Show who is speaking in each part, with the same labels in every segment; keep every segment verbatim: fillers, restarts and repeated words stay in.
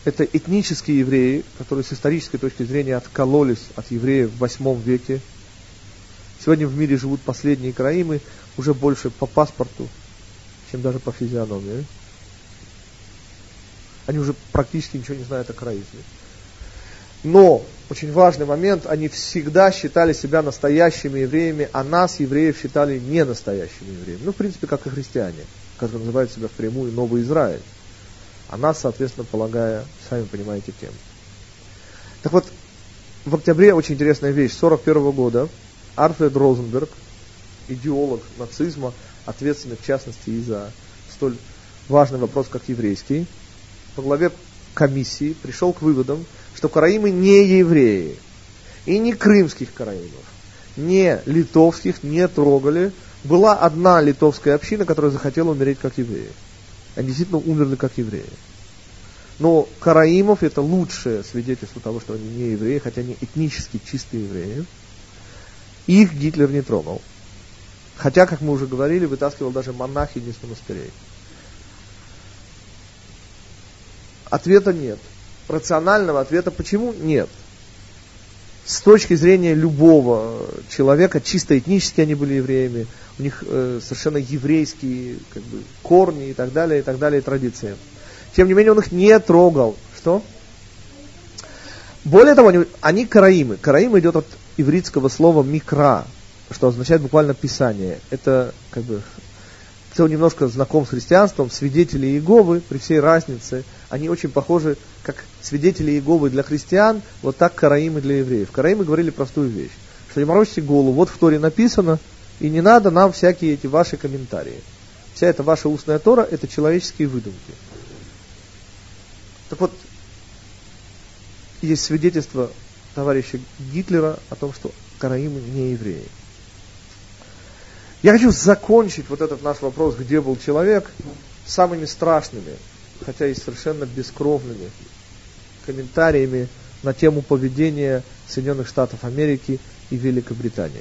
Speaker 1: это этнические евреи, которые с исторической точки зрения откололись от евреев в восьмом веке. Сегодня в мире живут последние караимы уже больше по паспорту, чем даже по физиономии. Они уже практически ничего не знают о караизме. Но, очень важный момент, они всегда считали себя настоящими евреями, а нас, евреев, считали не настоящими евреями. Ну, в принципе, как и христиане, которые называют себя впрямую Новый Израиль. А нас, соответственно, полагая, сами понимаете, кем. Так вот, в октябре очень интересная вещь. сорок первого года Альфред Розенберг, идеолог нацизма, ответственный, в частности, и за столь важный вопрос, как еврейский, по главе комиссии пришел к выводам, что караимы не евреи, и не крымских караимов, не литовских не трогали. Была одна литовская община, которая захотела умереть как евреи. Они действительно умерли как евреи. Но караимов это лучшее свидетельство того, что они не евреи, хотя они этнически чистые евреи. Их Гитлер не тронул. Хотя, как мы уже говорили, вытаскивал даже монахинь из монастырей. Ответа нет. Рационального ответа почему нет. С точки зрения любого человека, чисто этнически они были евреями, у них э, совершенно еврейские как бы, корни и так далее, и так далее, и традиции. Тем не менее, он их не трогал. Что? Более того, они, они караимы. Караим идет от ивритского слова микра, что означает буквально писание. Это как бы, кто немножко знаком с христианством, свидетели Иеговы, при всей разнице, они очень похожи, как свидетели Иеговы для христиан, вот так караимы для евреев. Караимы говорили простую вещь, что не морочьте голову, вот в Торе написано, и не надо нам всякие эти ваши комментарии. Вся эта ваша устная Тора, это человеческие выдумки. Так вот, есть свидетельство товарища Гитлера о том, что караимы не евреи. Я хочу закончить вот этот наш вопрос, где был человек, самыми страшными, хотя и совершенно бескровными комментариями на тему поведения Соединенных Штатов Америки и Великобритании.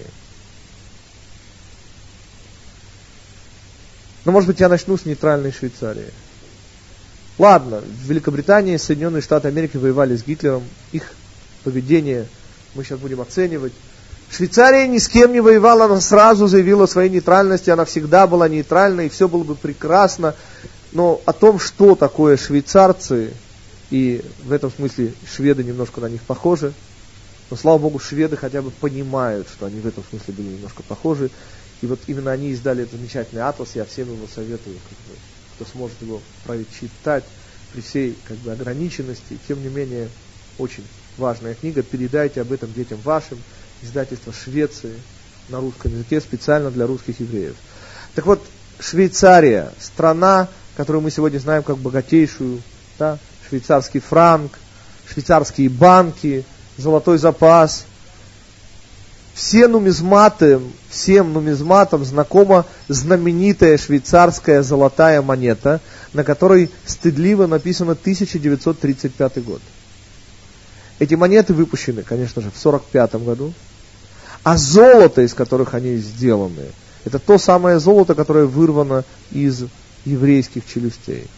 Speaker 1: Но, может быть, я начну с нейтральной Швейцарии. Ладно, в Великобритании Соединенные Штаты Америки воевали с Гитлером, их поведение мы сейчас будем оценивать. Швейцария ни с кем не воевала, она сразу заявила о своей нейтральности, она всегда была нейтральной, и все было бы прекрасно. Но о том, что такое швейцарцы, и в этом смысле шведы немножко на них похожи, но, слава Богу, шведы хотя бы понимают, что они в этом смысле были немножко похожи, и вот именно они издали этот замечательный атлас, я всем его советую, как бы, кто сможет его прочитать при всей как бы, ограниченности, тем не менее, очень важная книга, передайте об этом детям вашим, издательство Швеции на русском языке, специально для русских евреев. Так вот, Швейцария, страна, которую мы сегодня знаем как богатейшую, да, швейцарский франк, швейцарские банки, золотой запас. Все нумизматы, всем нумизматам знакома знаменитая швейцарская золотая монета, на которой стыдливо написано тысяча девятьсот тридцать пятый год. Эти монеты выпущены, конечно же, в сорок пятом году, а золото, из которых они сделаны, это то самое золото, которое вырвано из еврейских челюстей.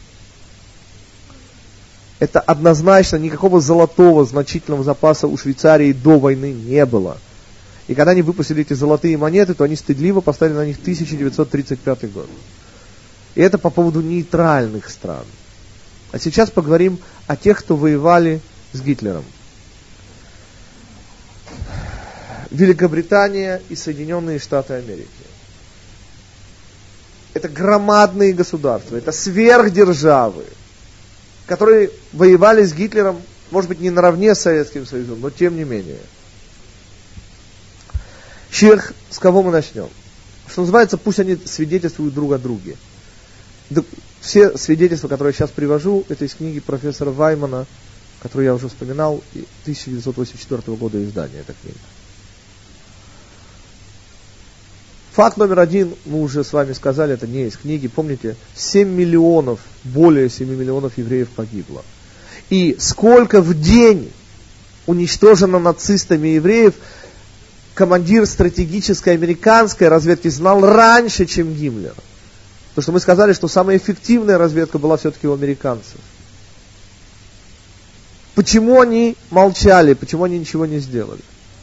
Speaker 1: Это однозначно никакого золотого значительного запаса у Швейцарии до войны не было. И когда они выпустили эти золотые монеты, то они стыдливо поставили на них тысяча девятьсот тридцать пятый год. И это по поводу нейтральных стран. А сейчас поговорим о тех, кто воевали с Гитлером. Великобритания и Соединенные Штаты Америки. Это громадные государства, это сверхдержавы, которые воевали с Гитлером, может быть, не наравне с Советским Союзом, но тем не менее. Щех, с кого мы начнем? Что называется, пусть они свидетельствуют друг о друге. Все свидетельства, которые я сейчас привожу, это из книги профессора Ваймана, которую я уже вспоминал, тысяча девятьсот восемьдесят четвёртого года издания эта книга. Факт номер один, мы уже с вами сказали, это не из книги. Помните, семь миллионов, более семи миллионов евреев погибло. И сколько в день уничтожено нацистами евреев, командир стратегической американской разведки знал раньше, чем Гиммлер. Потому что мы сказали, что самая эффективная разведка была все-таки у американцев. Почему они молчали? Почему они ничего не сделали?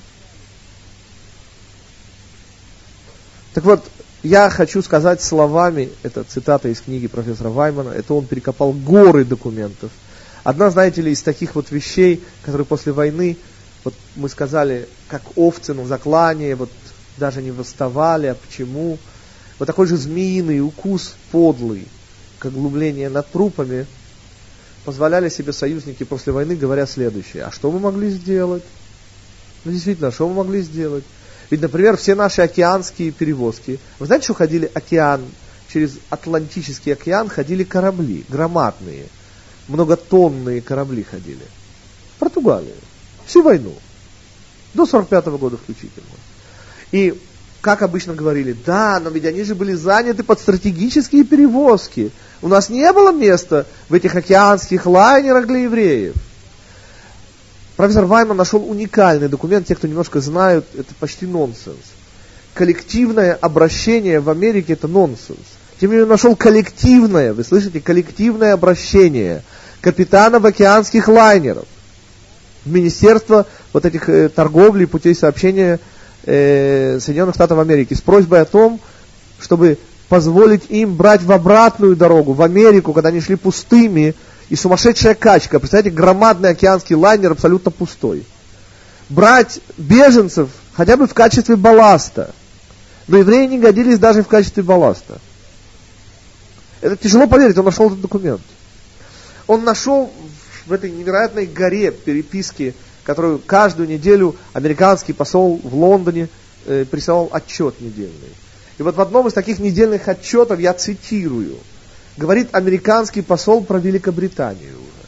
Speaker 1: Так вот, я хочу сказать словами, это цитата из книги профессора Ваймана, это он перекопал горы документов. Одна, знаете ли, из таких вот вещей, которые после войны, вот мы сказали, как овцы на заклание, вот даже не восставали, а почему? Вот такой же змеиный укус подлый, как глумление над трупами, позволяли себе союзники после войны, говоря следующее: а что мы могли сделать? Ну действительно, что мы могли сделать? Ведь, например, все наши океанские перевозки, вы знаете, что ходили океан, через Атлантический океан ходили корабли, громадные, многотонные корабли ходили. В Португалию. Всю войну. До сорок пятого года включительно. И, как обычно говорили, да, но ведь они же были заняты под стратегические перевозки. У нас не было места в этих океанских лайнерах для евреев. Профессор Вайман нашел уникальный документ, те, кто немножко знают, это почти нонсенс. Коллективное обращение в Америке это нонсенс. Тем не менее, он нашел коллективное, вы слышите, коллективное обращение капитанов океанских лайнеров в Министерство вот этих э, торговли и путей сообщения э, Соединенных Штатов Америки с просьбой о том, чтобы позволить им брать в обратную дорогу, в Америку, когда они шли пустыми, и сумасшедшая качка, представляете, громадный океанский лайнер абсолютно пустой. Брать беженцев хотя бы в качестве балласта. Но евреи не годились даже в качестве балласта. Это тяжело поверить, он нашел этот документ. Он нашел в этой невероятной горе переписки, которую каждую неделю американский посол в Лондоне э, присылал отчет недельный. И вот в одном из таких недельных отчетов, я цитирую, говорит американский посол про Великобританию уже.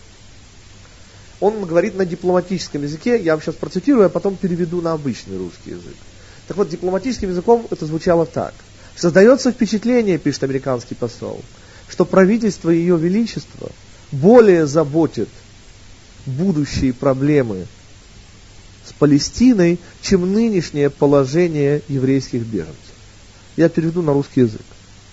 Speaker 1: Он говорит на дипломатическом языке, я вам сейчас процитирую, а потом переведу на обычный русский язык. Так вот, дипломатическим языком это звучало так. Создается впечатление, пишет американский посол, что правительство Ее Величества более заботит будущие проблемы с Палестиной, чем нынешнее положение еврейских беженцев. Я переведу на русский язык.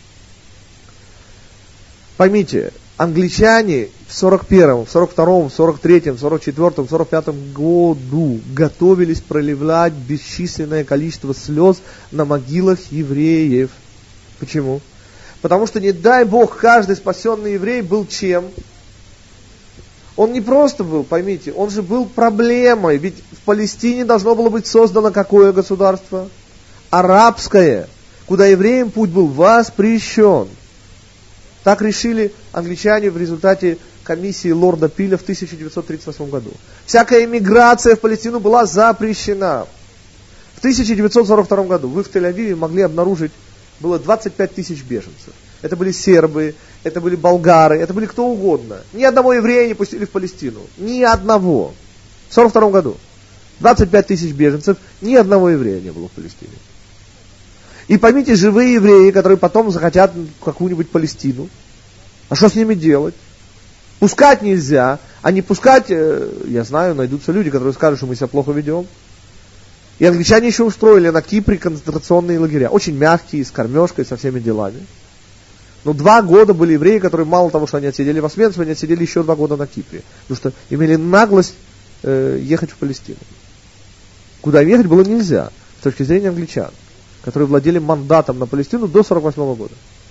Speaker 1: Поймите, англичане в сорок первом, в сорок втором, в сорок третьем, в сорок четвёртом, в сорок пятом году готовились проливать бесчисленное количество слез на могилах евреев. Почему? Потому что, не дай Бог, каждый спасенный еврей был чем? Он не просто был, поймите, он же был проблемой. Ведь в Палестине должно было быть создано какое государство? Арабское, куда евреям путь был воспрещен. Так решили англичане в результате комиссии лорда Пиля в тысяча девятьсот тридцать восьмом году. Всякая эмиграция в Палестину была запрещена. В тысяча девятьсот сорок втором году вы в Тель-Авиве могли обнаружить, было двадцать пять тысяч беженцев. Это были сербы, это были болгары, это были кто угодно. Ни одного еврея не пустили в Палестину. Ни одного. В сорок втором году. двадцать пять тысяч беженцев, ни одного еврея не было в Палестине. И поймите, живые евреи, которые потом захотят какую-нибудь Палестину, а что с ними делать? Пускать нельзя, а не пускать, я знаю, найдутся люди, которые скажут, что мы себя плохо ведем. И англичане еще устроили на Кипре концентрационные лагеря, очень мягкие, с кормежкой, со всеми делами. Но два года были евреи, которые мало того, что они отсидели в Освенциме, они отсидели еще два года на Кипре, потому что имели наглость э, ехать в Палестину. Куда ехать было нельзя, с точки зрения англичан, которые владели мандатом на Палестину до сорок восьмого года.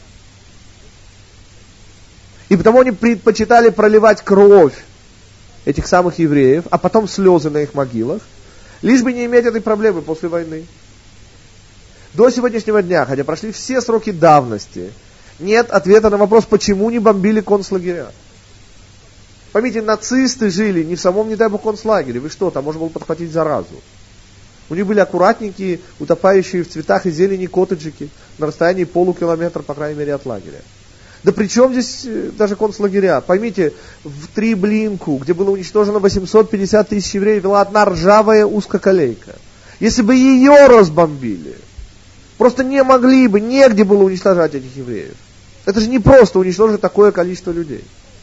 Speaker 1: И потому они предпочитали проливать кровь этих самых евреев, а потом слезы на их могилах, лишь бы не иметь этой проблемы после войны. До сегодняшнего дня, хотя прошли все сроки давности, нет ответа на вопрос, почему не бомбили концлагеря. Поймите, нацисты жили не в самом, не дай бог, концлагере. Вы что, там можно было подхватить заразу. У них были аккуратненькие, утопающие в цветах и зелени коттеджики на расстоянии полукилометра, по крайней мере, от лагеря. Да при чем здесь даже концлагеря? Поймите, в Треблинку, где было уничтожено восемьсот пятьдесят тысяч евреев, была одна ржавая узкоколейка. Если бы ее разбомбили, просто не могли бы, негде было уничтожать этих евреев. Это же не просто уничтожить такое количество людей.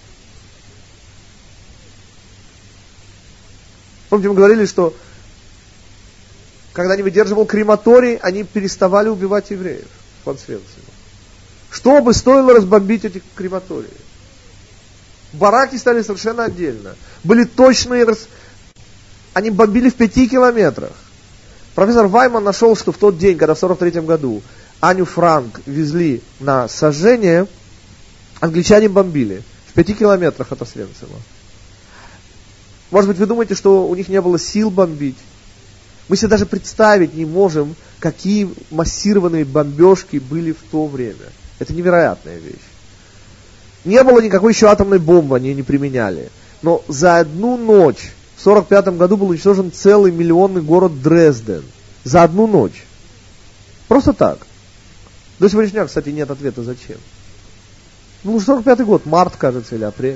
Speaker 1: Помните, мы говорили, что когда не выдерживал крематорий, они переставали убивать евреев в Освенциме. Что бы стоило разбомбить эти крематории? Бараки стали совершенно отдельно. Были точные... Рас... Они бомбили в пяти километрах. Профессор Вайман нашел, что в тот день, когда в сорок третьем году Аню Франк везли на сожжение, англичане бомбили в пяти километрах от Освенцима. Может быть, вы думаете, что у них не было сил бомбить? Мы себе даже представить не можем, какие массированные бомбежки были в то время. Это невероятная вещь. Не было никакой еще атомной бомбы, они не применяли. Но за одну ночь в сорок пятом году был уничтожен целый миллионный город Дрезден. За одну ночь. Просто так. До сегодняшнего дня, кстати, нет ответа, зачем. Ну, сорок пятый год, март, кажется, или апрель.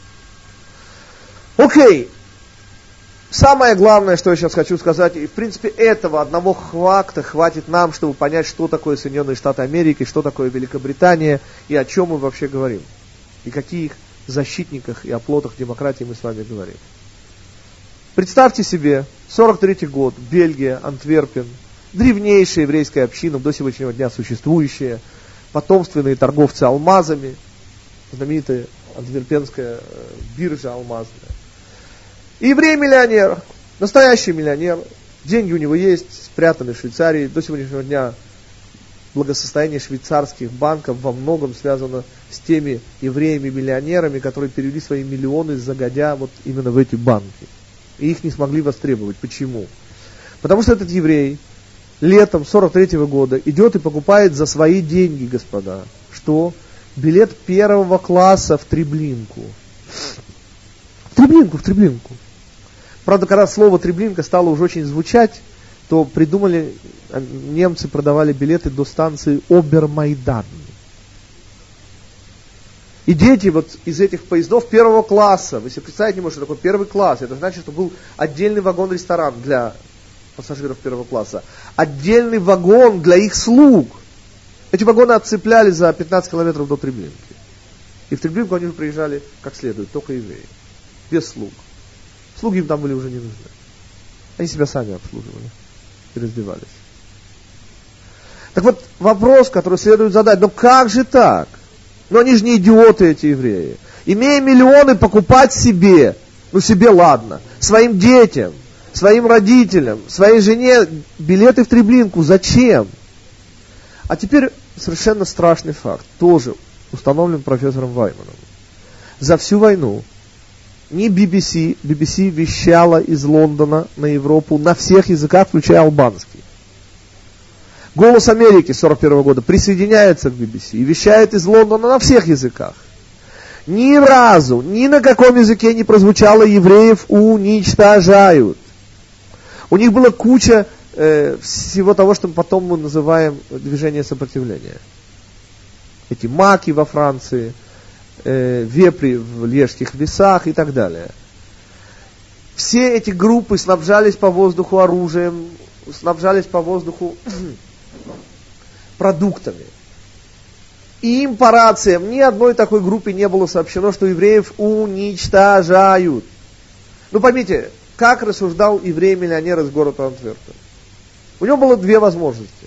Speaker 1: Окей. Самое главное, что я сейчас хочу сказать, и в принципе этого одного факта хватит нам, чтобы понять, что такое Соединенные Штаты Америки, что такое Великобритания и о чем мы вообще говорим. И каких защитниках и оплотах демократии мы с вами говорим. Представьте себе, сорок третий год, Бельгия, Антверпен, древнейшая еврейская община, до сегодняшнего дня существующая, потомственные торговцы алмазами, знаменитая антверпенская биржа алмазная. И еврей-миллионер, настоящий миллионер, деньги у него есть, спрятаны в Швейцарии. До сегодняшнего дня благосостояние швейцарских банков во многом связано с теми евреями-миллионерами, которые перевели свои миллионы загодя вот именно в эти банки. И их не смогли востребовать. Почему? Потому что этот еврей летом сорок третьего года идет и покупает за свои деньги, господа, что? Билет первого класса в Треблинку. В Треблинку, в Треблинку. Правда, когда слово Треблинка стало уже очень звучать, то придумали, немцы продавали билеты до станции Обермайдан. И дети вот из этих поездов первого класса, вы себе представить не можете, что такое первый класс, это значит, что был отдельный вагон-ресторан для пассажиров первого класса, отдельный вагон для их слуг. Эти вагоны отцепляли за пятнадцать километров до Треблинки. И в Треблинку они уже приезжали как следует, только евреи, без слуг. Слуги им там были уже не нужны. Они себя сами обслуживали и раздевались. Так вот, вопрос, который следует задать, ну как же так? Ну они же не идиоты, эти евреи. Имея миллионы, покупать себе, ну себе ладно, своим детям, своим родителям, своей жене билеты в Треблинку. Зачем? А теперь совершенно страшный факт, тоже установлен профессором Вайманом. За всю войну ни би би си, би би си вещала из Лондона на Европу на всех языках, включая албанский. «Голос Америки» сорок первого года присоединяется к би би си и вещает из Лондона на всех языках. Ни разу, ни на каком языке не прозвучало «евреев уничтожают». У них была куча э, всего того, что потом мы называем движение сопротивления. Эти маки во Франции, э, вепри в Льежских весах и так далее. Все эти группы снабжались по воздуху оружием, снабжались по воздуху продуктами. И им по рациям ни одной такой группе не было сообщено, что евреев уничтожают. Ну поймите, как рассуждал еврей-миллионер из города Антверпен? У него было две возможности.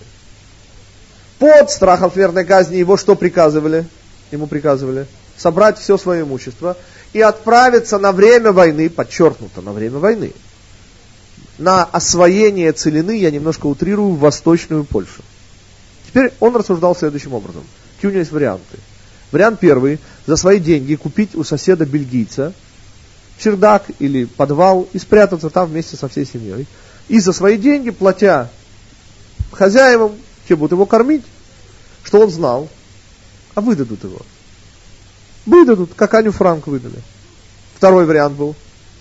Speaker 1: Под страхом смертной казни его что приказывали? Ему приказывали собрать все свое имущество и отправиться на время войны, подчеркнуто, на время войны, на освоение целины, я немножко утрирую, в Восточную Польшу. Теперь он рассуждал следующим образом. Какие у него есть варианты? Вариант первый. За свои деньги купить у соседа бельгийца чердак или подвал и спрятаться там вместе со всей семьей. И за свои деньги, платя хозяевам, те будут его кормить, что он знал, а выдадут его. Выдадут, как Аню Франк выдали. Второй вариант был.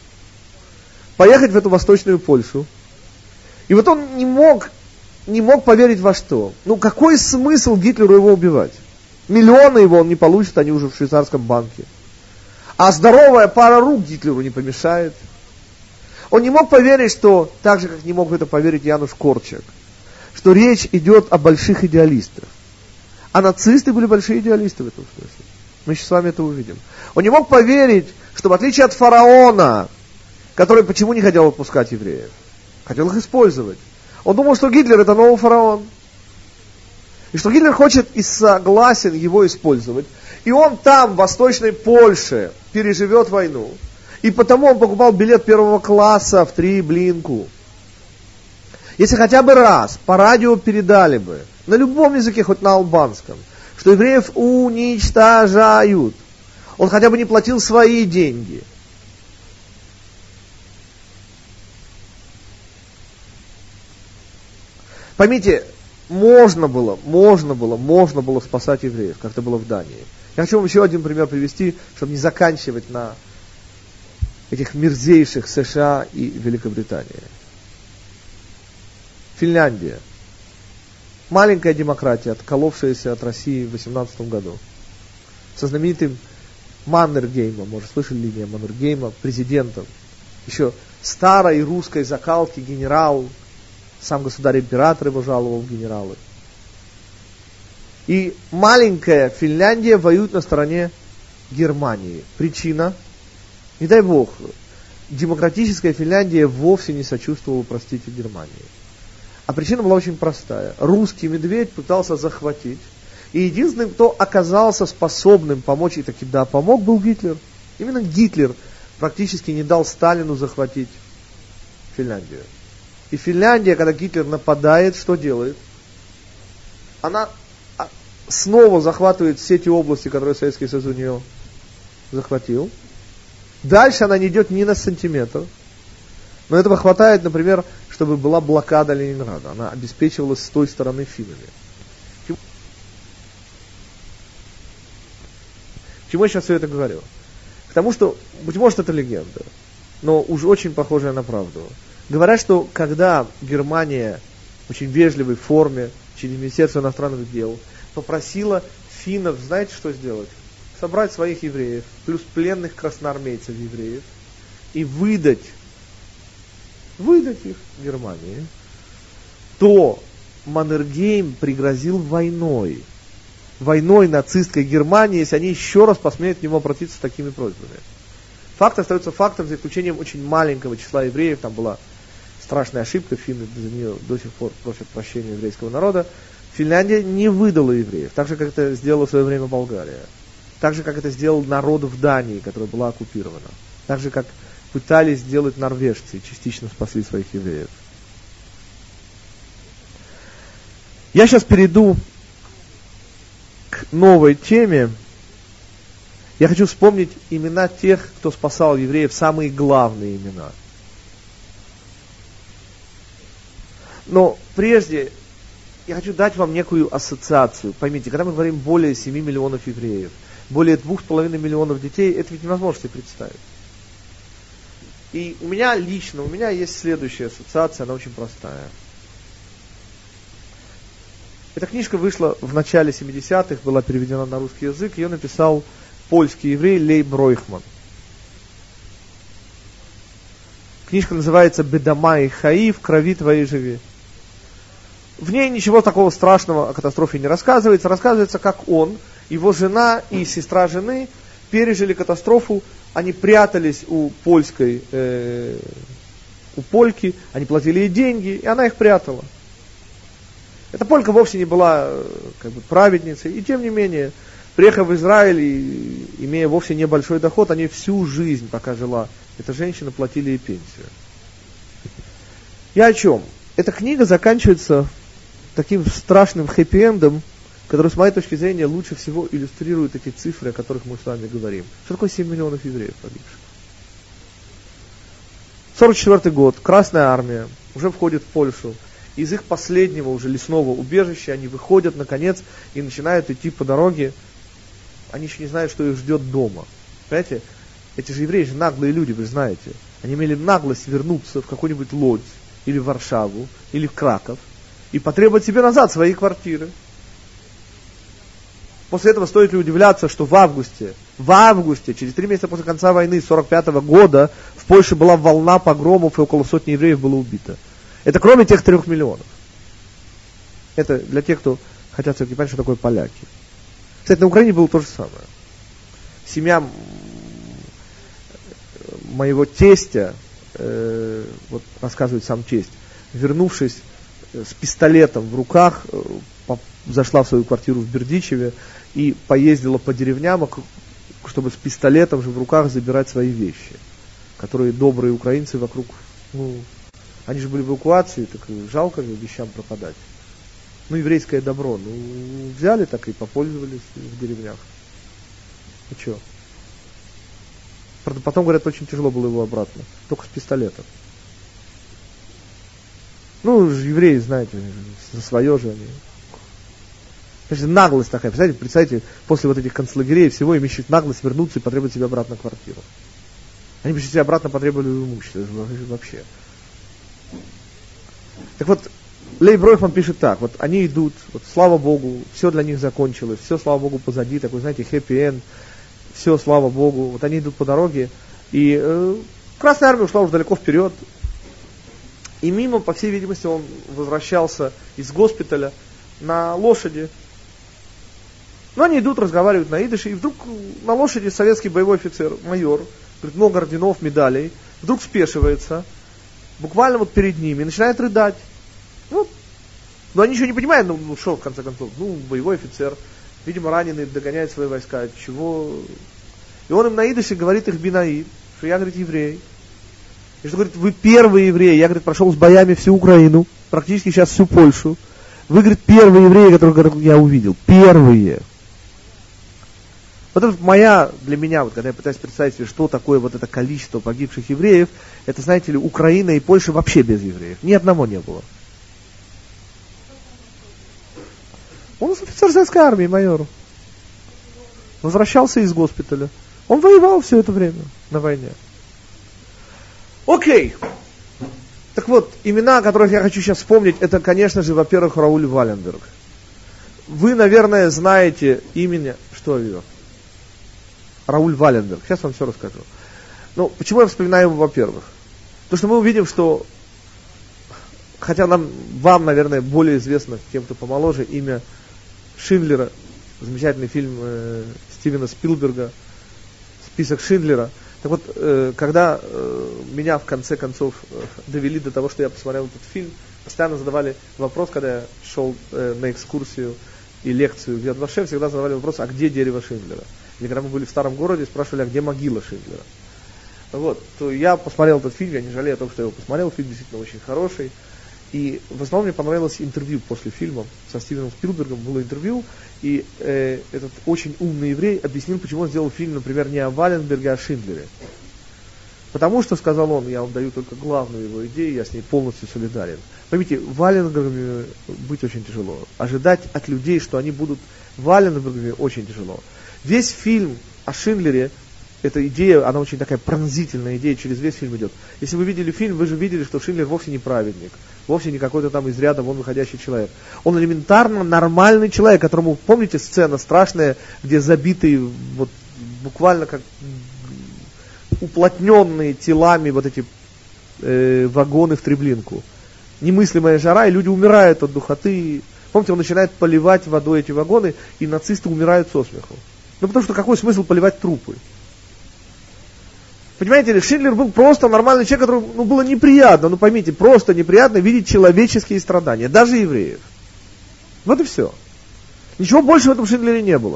Speaker 1: Поехать в эту Восточную Польшу. И вот он не мог, не мог поверить во что. Ну какой смысл Гитлеру его убивать? Миллионы его он не получит, они уже в швейцарском банке. А здоровая пара рук Гитлеру не помешает. Он не мог поверить, что, так же, как не мог в это поверить Януш Корчак, что речь идет о больших идеалистах. А нацисты были большие идеалисты в этом смысле. Мы сейчас с вами это увидим. Он не мог поверить, что в отличие от фараона, который почему не хотел отпускать евреев? Хотел их использовать. Он думал, что Гитлер это новый фараон. И что Гитлер хочет и согласен его использовать. И он там, в Восточной Польше, переживет войну. И потому он покупал билет первого класса в Треблинку. Если хотя бы раз по радио передали бы, на любом языке, хоть на албанском, что евреев уничтожают, он хотя бы не платил свои деньги. Поймите, можно было, можно было, можно было спасать евреев, как это было в Дании. Я хочу вам еще один пример привести, чтобы не заканчивать на этих мерзейших США и Великобритании. Финляндия. Маленькая демократия, отколовшаяся от России в восемнадцатом году. Со знаменитым Маннергеймом, может, слышали имя Маннергейма, президентом. Еще старой русской закалки генерал, сам государь-император его жаловал в генералы. И маленькая Финляндия воюет на стороне Германии. Причина? Не дай бог, демократическая Финляндия вовсе не сочувствовала, простите, Германии. А причина была очень простая. Русский медведь пытался захватить. И единственным, кто оказался способным помочь, и таки да, помог, был Гитлер. Именно Гитлер практически не дал Сталину захватить Финляндию. И Финляндия, когда Гитлер нападает, что делает? Она снова захватывает все те области, которые Советский Союз у нее захватил. Дальше она не идет ни на сантиметр. Но этого хватает, например, чтобы была блокада Ленинграда. Она обеспечивалась с той стороны финнами. К чему я сейчас все это говорю? К тому, что, быть может, это легенда, но уж очень похожая на правду. Говорят, что когда Германия в очень вежливой форме через Министерство иностранных дел попросила финнов, знаете, что сделать? Собрать своих евреев, плюс пленных красноармейцев евреев, и выдать, выдать их Германии, то Маннергейм пригрозил войной. Войной нацистской Германии, если они еще раз посмеют к нему обратиться с такими просьбами. Факт остается фактом, за исключением очень маленького числа евреев. Там была страшная ошибка, финны за нее до сих пор просят прощения еврейского народа. Финляндия не выдала евреев, так же, как это сделала в свое время Болгария. Так же, как это сделал народ в Дании, которая была оккупирована. Так же, как пытались сделать норвежцы, частично спасли своих евреев. Я сейчас перейду к новой теме. Я хочу вспомнить имена тех, кто спасал евреев, самые главные имена. Но прежде я хочу дать вам некую ассоциацию. Поймите, когда мы говорим более семи миллионов евреев, более двух с половиной миллионов детей, это ведь невозможно себе представить. И у меня лично, у меня есть следующая ассоциация, она очень простая. Эта книжка вышла в начале семидесятых, была переведена на русский язык, ее написал польский еврей Лейб Ройхман. Книжка называется «Бедама и хаи, в крови твоей живи». В ней ничего такого страшного о катастрофе не рассказывается. Рассказывается, как он, его жена и сестра жены пережили катастрофу. Они прятались у польской, э, у польки, они платили ей деньги, и она их прятала. Эта полька вовсе не была как бы праведницей, и тем не менее, приехав в Израиль и имея вовсе небольшой доход, они всю жизнь, пока жила эта женщина, платили ей пенсию. Я о чем? Эта книга заканчивается таким страшным хэппи-эндом, который, с моей точки зрения, лучше всего иллюстрирует эти цифры, о которых мы с вами говорим. Что такое семь миллионов евреев погибших? сорок четвёртый год, Красная Армия уже входит в Польшу. Из их последнего уже лесного убежища они выходят, наконец, и начинают идти по дороге. Они еще не знают, что их ждет дома. Понимаете? Эти же евреи же наглые люди, вы знаете. Они имели наглость вернуться в какой-нибудь Лодзь, или в Варшаву, или в Краков, и потребовать себе назад свои квартиры. После этого стоит ли удивляться, что в августе, в августе, через три месяца после конца войны сорок пятого года, в Польше была волна погромов, и около сотни евреев было убито. Это кроме тех трех миллионов. Это для тех, кто хотят все-таки понять, что такое поляки. Кстати, на Украине было то же самое. Семья моего тестя, э, вот рассказывает сам тесть, вернувшись с пистолетом в руках зашла в свою квартиру в Бердичеве и поездила по деревням, чтобы с пистолетом же в руках забирать свои вещи, которые добрые украинцы вокруг, ну, они же были в эвакуации, так жалко же вещам пропадать. Ну, еврейское добро, ну, взяли так и попользовались в деревнях. И что? Правда, потом, говорят, очень тяжело было его обратно, только с пистолетом. Ну, евреи, знаете, за свое же они. Значит, наглость такая, представляете, представьте, после вот этих концлагерей всего им ищут наглость вернуться и потребовать себе обратно квартиру. Они бы себе обратно потребовали имущество, вообще. Так вот, Лей Бройхман пишет так, вот они идут, вот слава Богу, все для них закончилось, все, слава Богу, позади, такой, знаете, хэппи-энд, все, слава Богу, вот они идут по дороге, и э, Красная Армия ушла уже далеко вперед, и мимо, по всей видимости, он возвращался из госпиталя на лошади. Но они идут, разговаривают на идыше, и вдруг на лошади советский боевой офицер, майор, говорит, много орденов, медалей, вдруг спешивается, буквально вот перед ними, и начинает рыдать. Ну, но они еще не понимают, ну, ну что, в конце концов, ну, боевой офицер, видимо, раненый, догоняет свои войска, чего... И он им на идыше говорит их бинаид, что я, говорит, еврей. И что, говорит, вы первые евреи, я, говорит, прошел с боями всю Украину, практически сейчас всю Польшу. Вы, говорит, первые евреи, которых, говорит, я увидел. Первые. Вот это моя, для меня, вот, когда я пытаюсь представить себе, что такое вот это количество погибших евреев, это, знаете ли, Украина и Польша вообще без евреев. Ни одного не было. Он офицер советской армии, майор. Возвращался из госпиталя. Он воевал все это время на войне. Окей. Так вот, имена, которых я хочу сейчас вспомнить, это, конечно же, во-первых, Рауль Валенберг. Вы, наверное, знаете имени, что ее? Рауль Валенберг. Сейчас вам все расскажу. Ну, почему я вспоминаю его, во-первых? Потому что мы увидим, что, хотя нам, вам, наверное, более известно, тем, кто помоложе, имя Шиндлера, замечательный фильм э, Стивена Спилберга, «Список Шиндлера». Так вот, э, когда э, меня в конце концов э, довели до того, что я посмотрел этот фильм, постоянно задавали вопрос, когда я шел э, на экскурсию и лекцию в Яд Вашем, всегда задавали вопрос, а где дерево Шиндлера? Или когда мы были в старом городе, спрашивали, а где могила Шиндлера? Вот, то я посмотрел этот фильм, я не жалею о том, что я его посмотрел, фильм действительно очень хороший. И в основном мне понравилось интервью после фильма со Стивеном Спилбергом, было интервью, и э, этот очень умный еврей объяснил, почему он сделал фильм, например, не о Валенберге, а о Шиндлере. Потому что, сказал он, я вам даю только главную его идею, я с ней полностью солидарен. Поймите, Валенбергами быть очень тяжело. Ожидать от людей, что они будут Валенбергами, очень тяжело. Весь фильм о Шиндлере, эта идея, она очень такая пронзительная идея, через весь фильм идет. Если вы видели фильм, вы же видели, что Шиндлер вовсе не праведник, вовсе не какой-то там из ряда вон выходящий человек. Он элементарно нормальный человек, которому, помните, сцена страшная, где забитые, вот буквально как уплотненные телами вот эти э, вагоны в Треблинку. Немыслимая жара, и люди умирают от духоты. Помните, он начинает поливать водой эти вагоны, и нацисты умирают со смеху. Ну потому что какой смысл поливать трупы? Понимаете ли, Шиндлер был просто нормальный человек, которому ну, было неприятно, ну поймите, просто неприятно видеть человеческие страдания, даже евреев. Вот и все. Ничего больше в этом Шиндлере не было.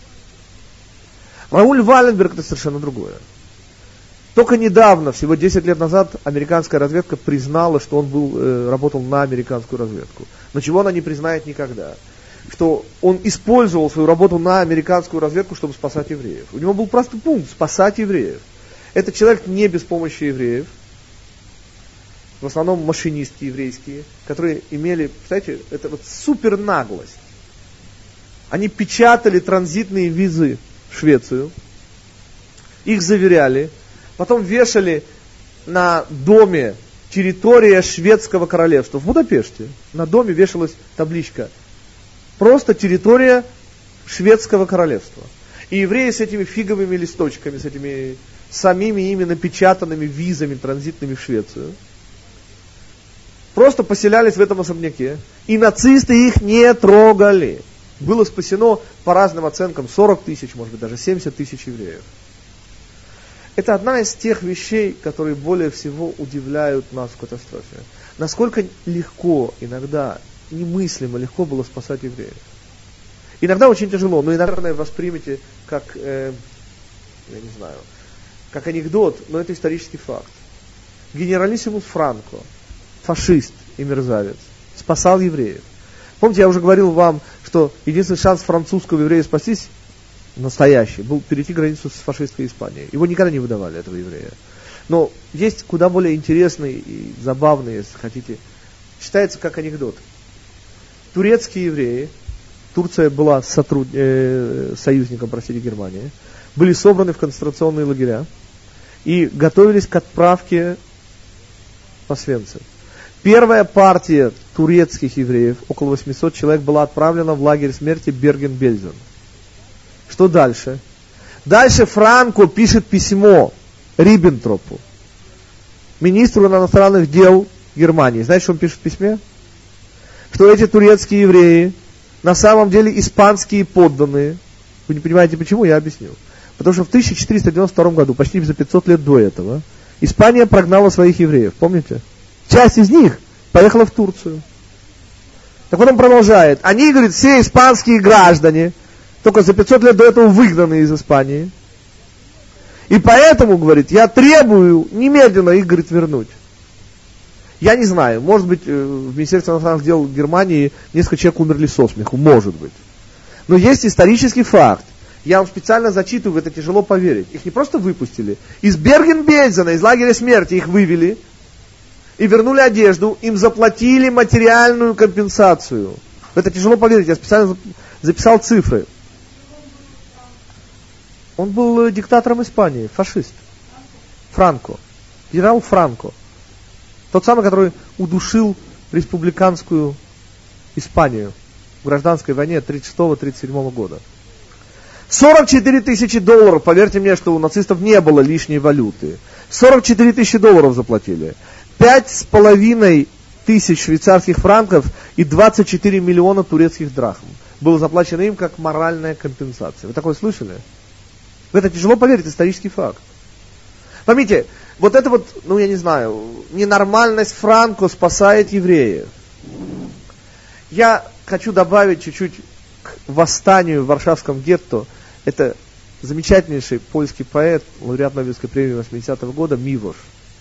Speaker 1: Рауль Валенберг это совершенно другое. Только недавно, всего десять лет назад, американская разведка признала, что он был, э, работал на американскую разведку. Но чего она не признает никогда? Что он использовал свою работу на американскую разведку, чтобы спасать евреев. У него был простой пункт – спасать евреев. Это человек не без помощи евреев, в основном машинистки еврейские, которые имели, представляете, это вот супер наглость. Они печатали транзитные визы в Швецию, их заверяли, потом вешали на доме территория шведского королевства в Будапеште. На доме вешалась табличка просто территория шведского королевства. И евреи с этими фиговыми листочками, с этими самими ими напечатанными визами транзитными в Швецию, просто поселялись в этом особняке. И нацисты их не трогали. Было спасено, по разным оценкам, сорок тысяч, может быть, даже семьдесят тысяч евреев. Это одна из тех вещей, которые более всего удивляют нас в катастрофе. насколько легко, иногда немыслимо легко было спасать евреев. Иногда очень тяжело, но иногда, наверное, воспримите как, э, я не знаю, как анекдот, но это исторический факт. Генералиссимус Франко, фашист и мерзавец, спасал евреев. Помните, я уже говорил вам, что единственный шанс французского еврея спастись, настоящий, был перейти границу с фашистской Испанией. Его никогда не выдавали, этого еврея. Но есть куда более интересный и забавный, если хотите, считается как анекдот. Турецкие евреи, Турция была сотруд... э, союзником, простите, Германии, были собраны в концентрационные лагеря и готовились к отправке в Освенцим. Первая партия турецких евреев, около восемьсот человек, была отправлена в лагерь смерти Берген-Бельзен. Что дальше? Дальше Франко пишет письмо Риббентропу, министру иностранных дел Германии. Знаете, что он пишет в письме? Что эти турецкие евреи на самом деле испанские подданные. Вы не понимаете почему? Я объясню. Потому что в тысяча четыреста девяносто втором году, почти за пятьсот лет до этого, Испания прогнала своих евреев. Помните? Часть из них поехала в Турцию. Так вот он продолжает. Они, говорит, все испанские граждане, только за пятьсот лет до этого выгнаны из Испании. И поэтому, говорит, я требую немедленно их, говорит, вернуть. Я не знаю, может быть, в Министерстве иностранных дел Германии несколько человек умерли со смеху, может быть. Но есть исторический факт. Я вам специально зачитываю, в это тяжело поверить. Их не просто выпустили. Из Берген-Бельзена, из лагеря смерти их вывели и вернули одежду, им заплатили материальную компенсацию. В это тяжело поверить, я специально записал цифры. Он был диктатором Испании, фашист. Франко. Генерал Франко. Тот самый, который удушил республиканскую Испанию в гражданской войне тридцать шестого тридцать седьмого года. сорок четыре тысячи долларов, поверьте мне, что у нацистов не было лишней валюты. сорок четыре тысячи долларов заплатили. Пять с половиной тысяч швейцарских франков и двадцать четыре миллиона турецких драхм было заплачено им как моральная компенсация. Вы такое слышали? В это тяжело поверить, исторический факт. Поймите, вот это вот, ну я не знаю, ненормальность Франко спасает евреев. Я хочу добавить чуть-чуть к восстанию в Варшавском гетто. Это замечательнейший польский поэт, лауреат Нобелевской премии восьмидесятого года Мивош.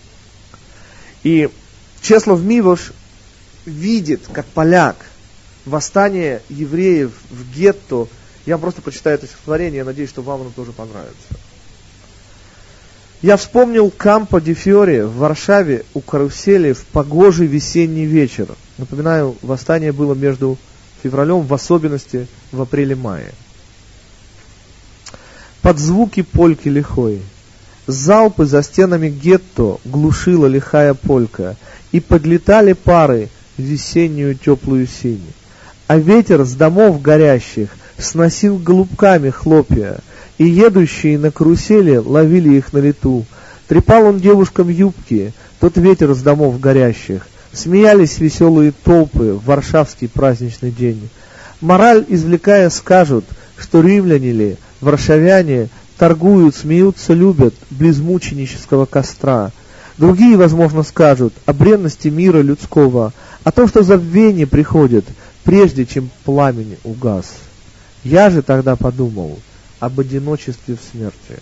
Speaker 1: И Чеслав Мивош видит, как поляк, восстание евреев в гетто. Я вам просто прочитаю это стихотворение, я надеюсь, что вам оно тоже понравится. Я вспомнил Кампо ди Фьоре в Варшаве у карусели в погожий весенний вечер. Напоминаю, восстание было между февралем, в особенности в апреле-мае. Под звуки польки лихой, залпы за стенами гетто глушила лихая полька, и подлетали пары в весеннюю теплую синь. А ветер с домов горящих сносил голубками хлопья, и едущие на карусели ловили их на лету. Трепал он девушкам юбки, тот ветер с домов горящих. Смеялись веселые толпы в варшавский праздничный день. Мораль извлекая скажут, что римляне ли, варшавяне, торгуют, смеются, любят близ мученического костра. Другие, возможно, скажут о бренности мира людского, о том, что забвение приходит, прежде чем пламень угас. Я же тогда подумал об одиночестве в смерти.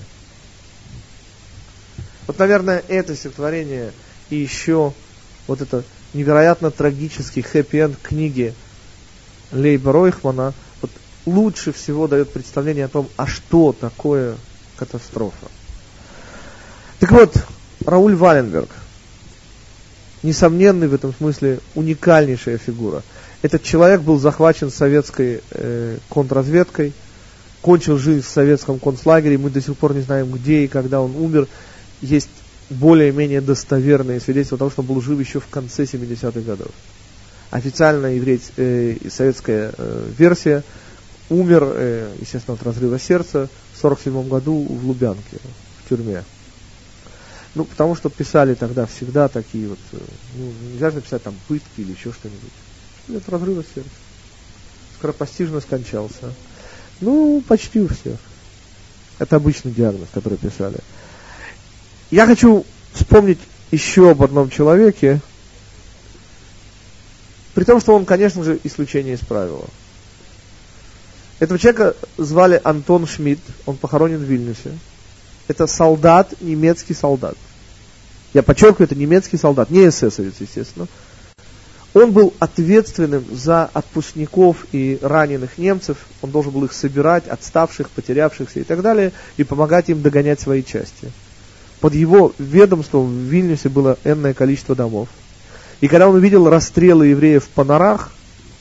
Speaker 1: Вот, наверное, это стихотворение и еще вот это невероятно трагический хэппи-энд книги Лейба Ройхмана вот лучше всего дает представление о том, а что такое катастрофа. Так вот, Рауль Валенберг, несомненный в этом смысле уникальнейшая фигура. Этот человек был захвачен советской э, контрразведкой, кончил жизнь в советском концлагере, мы до сих пор не знаем, где и когда он умер. Есть более-менее достоверные свидетельства того, что он был жив еще в конце семидесятых годов. Официальная еврейская, э, советская э, версия, умер, э, естественно, от разрыва сердца в сорок седьмом году в Лубянке, в тюрьме. Ну, потому что писали тогда всегда такие вот, э, ну, нельзя же написать там пытки или еще что-нибудь. От разрыва сердца. Скоропостижно скончался. Ну, почти у всех. Это обычный диагноз, который писали. Я хочу вспомнить еще об одном человеке, При том, что он, конечно же, исключение из правила. Этого человека звали Антон Шмидт, он похоронен в Вильнюсе. Это солдат, немецкий солдат. Я подчеркиваю, это немецкий солдат, не эсэсовец, естественно. Он был ответственным за отпускников и раненых немцев. Он должен был их собирать, отставших, потерявшихся и так далее, и помогать им догонять свои части. Под его ведомством в Вильнюсе было энное количество домов. И когда он увидел расстрелы евреев по норах,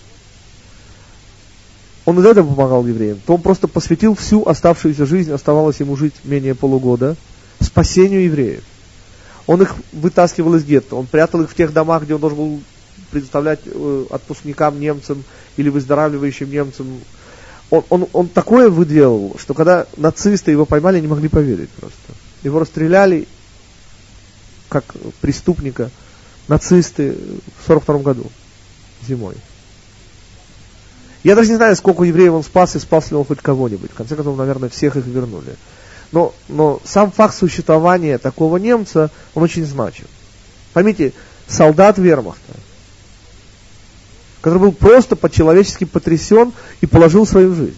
Speaker 1: он из этого помогал евреям, то он просто посвятил всю оставшуюся жизнь, оставалось ему жить менее полугода, спасению евреев. Он их вытаскивал из гетто, он прятал их в тех домах, где он должен был предоставлять э, отпускникам немцам или выздоравливающим немцам. Он, он, он такое выделал, что когда нацисты его поймали, не могли поверить просто. Его расстреляли как преступника нацисты в сорок втором году, зимой. Я даже не знаю, сколько евреев он спас, и спас ли он хоть кого-нибудь. В конце концов, наверное, всех их вернули. Но, но сам факт существования такого немца, он очень значим. Поймите, солдат вермахта, который был просто по-человечески потрясен и положил свою жизнь.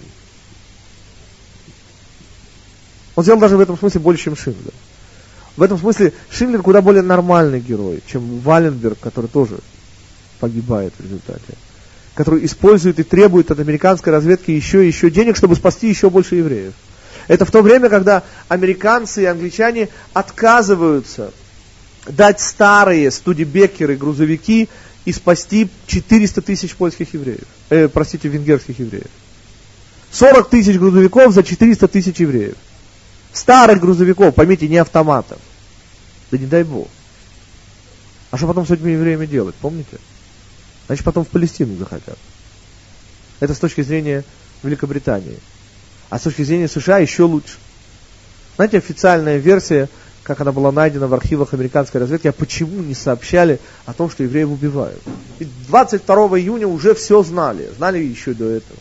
Speaker 1: Он сделал даже в этом смысле больше, чем Шиндлер. В этом смысле Шиндлер куда более нормальный герой, чем Валенберг, который тоже погибает в результате. Который использует и требует от американской разведки еще и еще денег, чтобы спасти еще больше евреев. Это в то время, когда американцы и англичане отказываются дать старые студебекеры, грузовики и спасти четыреста тысяч польских евреев. Э, простите, венгерских евреев. сорок тысяч грузовиков за четыреста тысяч евреев. Старых грузовиков, поймите, не автоматов. Да не дай Бог. А что потом с этими евреями делать, помните? Значит, потом в Палестину захотят. Это с точки зрения Великобритании. А с точки зрения США еще лучше. Знаете, официальная версия, как она была найдена в архивах американской разведки, а почему не сообщали о том, что евреев убивают? Ведь двадцать второго июня уже все знали. Знали еще до этого.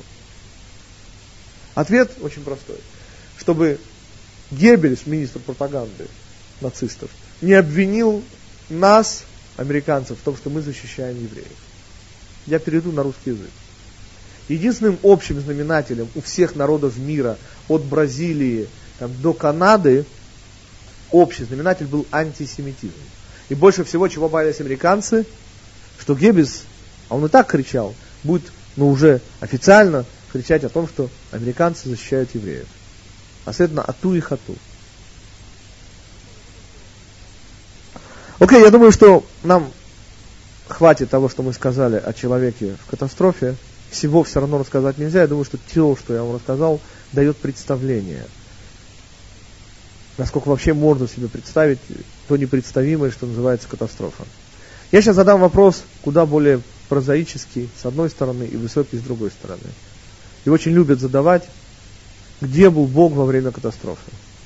Speaker 1: Ответ очень простой. Чтобы Геббельс, министр пропаганды нацистов, не обвинил нас, американцев, в том, что мы защищаем евреев. Я перейду на русский язык. Единственным общим знаменателем у всех народов мира, от Бразилии там, до Канады, общий знаменатель был антисемитизм. И больше всего, чего боялись американцы, что Геббельс, а он и так кричал, будет, ну уже официально кричать о том, что американцы защищают евреев. А следовательно, ату и хату. Окей, я думаю, что нам хватит того, что мы сказали о человеке в катастрофе. Всего все равно рассказать нельзя. Я думаю, что то, что я вам рассказал, дает представление. Насколько вообще можно себе представить то непредставимое, что называется катастрофа. Я сейчас задам вопрос куда более прозаический с одной стороны и высокий с другой стороны. И очень любят задавать, где был Бог во время катастрофы.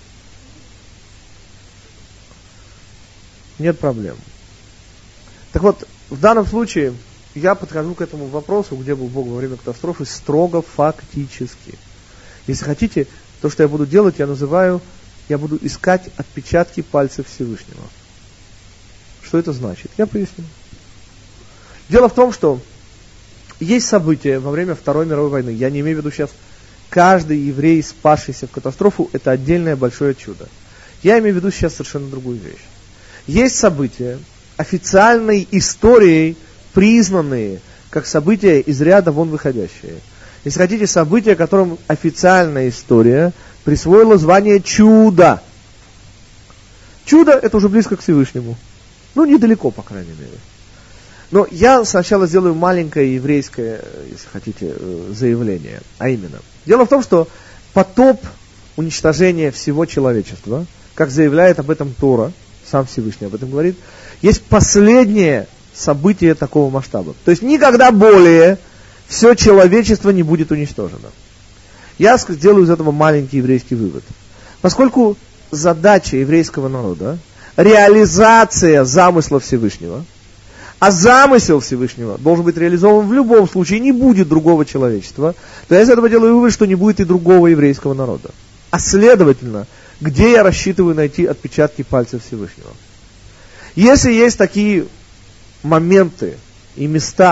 Speaker 1: Нет проблем. Так вот, в данном случае я подхожу к этому вопросу, где был Бог во время катастрофы, строго фактически. Если хотите, то, что я буду делать, я называю, я буду искать отпечатки пальцев Всевышнего. Что это значит? Я поясню. Дело в том, что есть события во время Второй мировой войны. Я не имею в виду сейчас каждый еврей, спасшийся в катастрофу, это отдельное большое чудо. Я имею в виду сейчас совершенно другую вещь. Есть события, официальной историей признанные как события из ряда вон выходящие. Если хотите, события, которым официальная история присвоила звание чуда. Чудо — это уже близко к Всевышнему. Ну, недалеко, по крайней мере. Но я сначала сделаю маленькое еврейское, если хотите, заявление. А именно, дело в том, что потоп уничтожения всего человечества, как заявляет об этом Тора, сам Всевышний об этом говорит, есть последнее событие такого масштаба. То есть никогда более все человечество не будет уничтожено. Я сделаю из этого маленький еврейский вывод. Поскольку задача еврейского народа — реализация замысла Всевышнего, а замысел Всевышнего должен быть реализован в любом случае, не будет другого человечества, то я из этого делаю вывод, что не будет и другого еврейского народа. А следовательно, где я рассчитываю найти отпечатки пальцев Всевышнего? Если есть такие моменты и места, в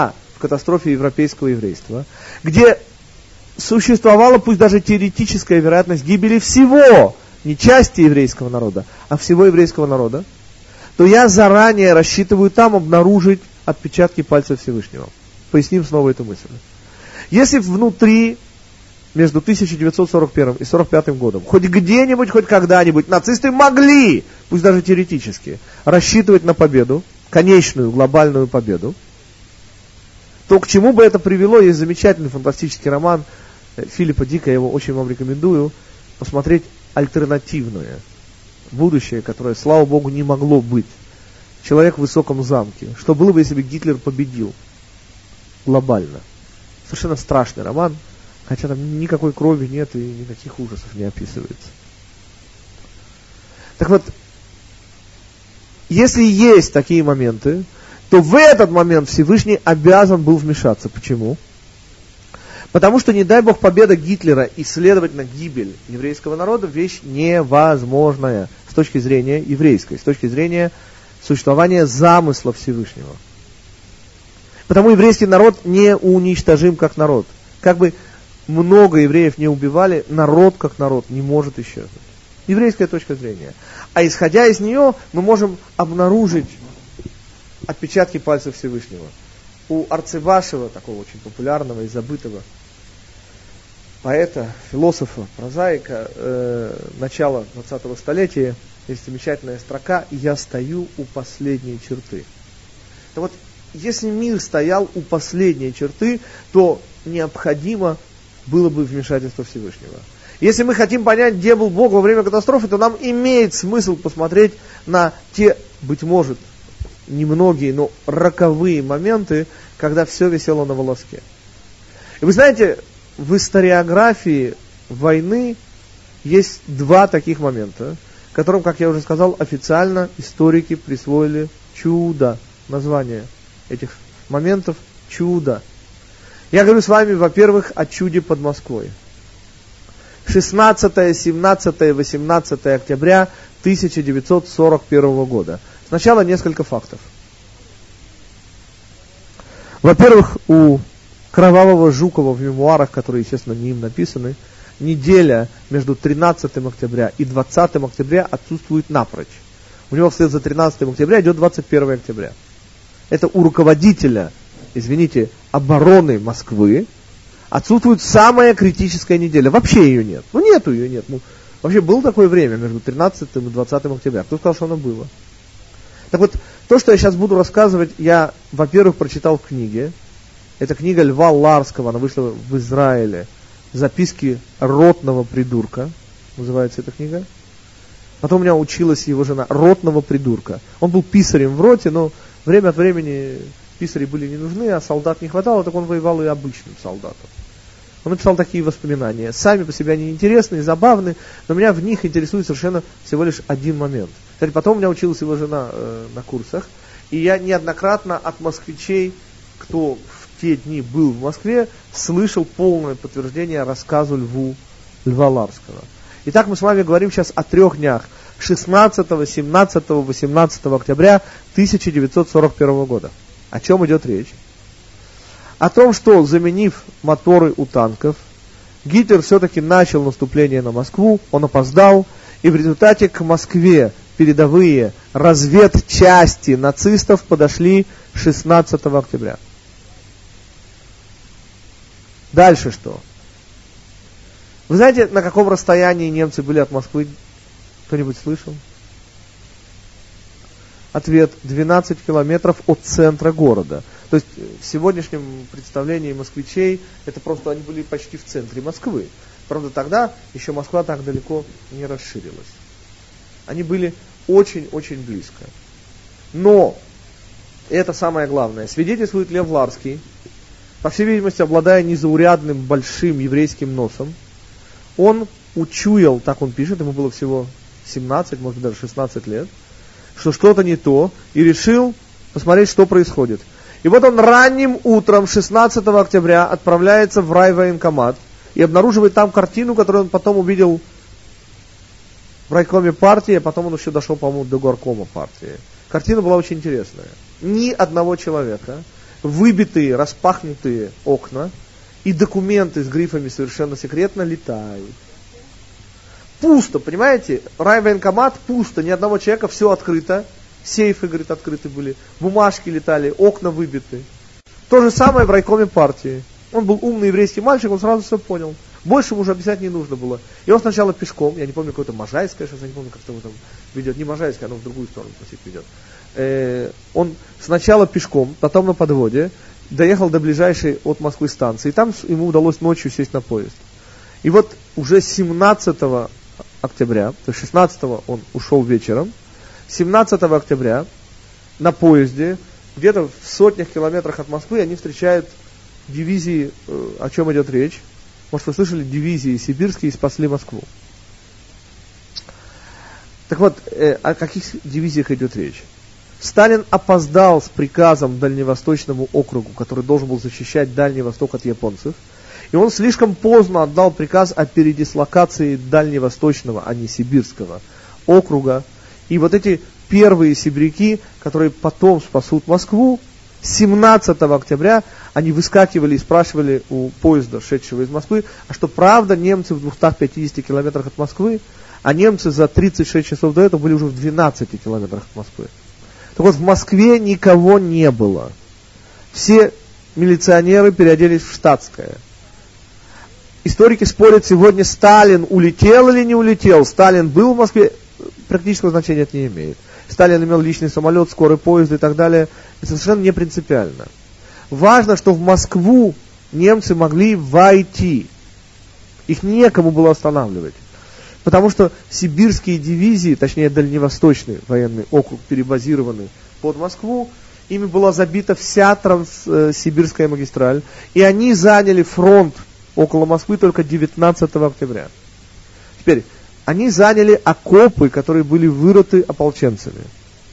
Speaker 1: катастрофе европейского еврейства, где существовала, пусть даже теоретическая вероятность гибели всего, не части еврейского народа, а всего еврейского народа, то я заранее рассчитываю там обнаружить отпечатки пальцев Всевышнего. Поясним снова эту мысль. Если внутри, между тысяча девятьсот сорок первым и сорок пятым годом, хоть где-нибудь, хоть когда-нибудь нацисты могли, пусть даже теоретически, рассчитывать на победу, конечную глобальную победу, то к чему бы это привело? Есть замечательный фантастический роман Филиппа Дика, я его очень вам рекомендую, посмотреть альтернативное будущее, которое, слава Богу, не могло быть. Человек в высоком замке. Что было бы, если бы Гитлер победил глобально? Совершенно страшный роман, хотя там никакой крови нет и никаких ужасов не описывается. Так вот, если есть такие моменты, то в этот момент Всевышний обязан был вмешаться. Почему? Потому что, не дай Бог, победа Гитлера и, следовательно, гибель еврейского народа вещь невозможная с точки зрения еврейской, с точки зрения существования замысла Всевышнего. Потому еврейский народ не уничтожим как народ. Как бы много евреев не убивали, народ как народ не может исчезнуть. Еврейская точка зрения. А исходя из нее, мы можем обнаружить отпечатки пальцев Всевышнего. У Арцебашева, такого очень популярного и забытого поэта, философа, прозаика э, начала двадцатого столетия, есть замечательная строка «Я стою у последней черты». То вот, если мир стоял у последней черты, то необходимо было бы вмешательство Всевышнего. Если мы хотим понять, где был Бог во время катастрофы, то нам имеет смысл посмотреть на те, быть может, немногие, но роковые моменты, когда все висело на волоске. И вы знаете, в историографии войны есть два таких момента, которым, как я уже сказал, официально историки присвоили чудо. Название этих моментов чудо. Я говорю с вами, во-первых, о чуде под Москвой. шестнадцатое, семнадцатое, восемнадцатое октября тысяча девятьсот сорок первого года. Сначала несколько фактов. Во-первых, у Кровавого Жукова в мемуарах, которые, естественно, не им написаны, неделя между тринадцатым октября и двадцатым октября отсутствует напрочь. У него вслед за тринадцатым октября идет двадцать первое октября. Это у руководителя, извините, обороны Москвы отсутствует самая критическая неделя. Вообще ее нет. Ну, нету ее, нет. Ну, вообще было такое время между тринадцатым и двадцатым октября. Кто сказал, что оно было? Так вот, то, что я сейчас буду рассказывать, я, во-первых, прочитал в книге. Это книга Льва Ларского, она вышла в Израиле. «Записки ротного придурка», называется эта книга. Потом у меня училась его жена, ротного придурка. Он был писарем в роте, но время от времени писари были не нужны, а солдат не хватало, так он воевал и обычным солдатом. Он написал такие воспоминания. Сами по себе они интересные, забавные, но меня в них интересует совершенно всего лишь один момент. Кстати, потом у меня училась его жена э, на курсах, и я неоднократно от москвичей, кто в те дни был в Москве, слышал полное подтверждение рассказу Льву, Льва Ларского. Итак, мы с вами говорим сейчас о трех днях. шестнадцатого, семнадцатого, восемнадцатого октября тысяча девятьсот сорок первого года. О чем идет речь? О том, что, заменив моторы у танков, Гитлер все-таки начал наступление на Москву, он опоздал, и в результате к Москве передовые разведчасти нацистов подошли шестнадцатого октября. Дальше что? Вы знаете, на каком расстоянии немцы были от Москвы? Кто-нибудь слышал? Ответ: двенадцать километров от центра города. То есть в сегодняшнем представлении москвичей это просто они были почти в центре Москвы. Правда, тогда еще Москва так далеко не расширилась. Они были очень-очень близко. Но, это самое главное, свидетельствует Лев Ларский, по всей видимости, обладая незаурядным большим еврейским носом, он учуял, так он пишет, ему было всего семнадцать, может быть даже шестнадцать лет, что что-то не то, и решил посмотреть, что происходит. И вот он ранним утром шестнадцатого октября отправляется в райвоенкомат и обнаруживает там картину, которую он потом увидел в райкоме партии, а потом он еще дошел, по-моему, до горкома партии. Картина была очень интересная. Ни одного человека, выбитые, распахнутые окна, и документы с грифами совершенно секретно летают. Пусто, понимаете? Райвоенкомат пусто, ни одного человека, все открыто. Сейфы, говорит, открыты были, бумажки летали, окна выбиты. То же самое в райкоме партии. Он был умный еврейский мальчик, он сразу все понял. Больше ему уже объяснять не нужно было. И он сначала пешком, я не помню, какое-то Можайское, сейчас я не помню, как его там ведет. Не Можайское, оно в другую сторону ведет. Э, он сначала пешком, потом на подводе, доехал до ближайшей от Москвы станции. И там ему удалось ночью сесть на поезд. И вот уже семнадцатого октября, то есть шестнадцатого он ушел вечером, семнадцатого октября на поезде, где-то в сотнях километрах от Москвы, они встречают дивизии, о чем идет речь. Может, вы слышали, дивизии сибирские спасли Москву. Так вот, э, о каких дивизиях идет речь? Сталин опоздал с приказом Дальневосточному округу, который должен был защищать Дальний Восток от японцев. И он слишком поздно отдал приказ о передислокации Дальневосточного, а не Сибирского округа. И вот эти первые сибиряки, которые потом спасут Москву, семнадцатого октября они выскакивали и спрашивали у поезда, шедшего из Москвы, а что правда немцы в двухстах пятидесяти километрах от Москвы, а немцы за тридцать шесть часов до этого были уже в двенадцати километрах от Москвы. Так вот, в Москве никого не было. Все милиционеры переоделись в штатское. Историки спорят сегодня, Сталин улетел или не улетел. Сталин был в Москве, практического значения это не имеет. Сталин имел личный самолет, скорый поезд и так далее. Это совершенно не принципиально. Важно, что в Москву немцы могли войти. Их некому было останавливать. Потому что сибирские дивизии, точнее дальневосточный военный округ, перебазированный под Москву, ими была забита вся Транссибирская магистраль. И они заняли фронт около Москвы только девятнадцатого октября. Теперь, они заняли окопы, которые были вырыты ополченцами.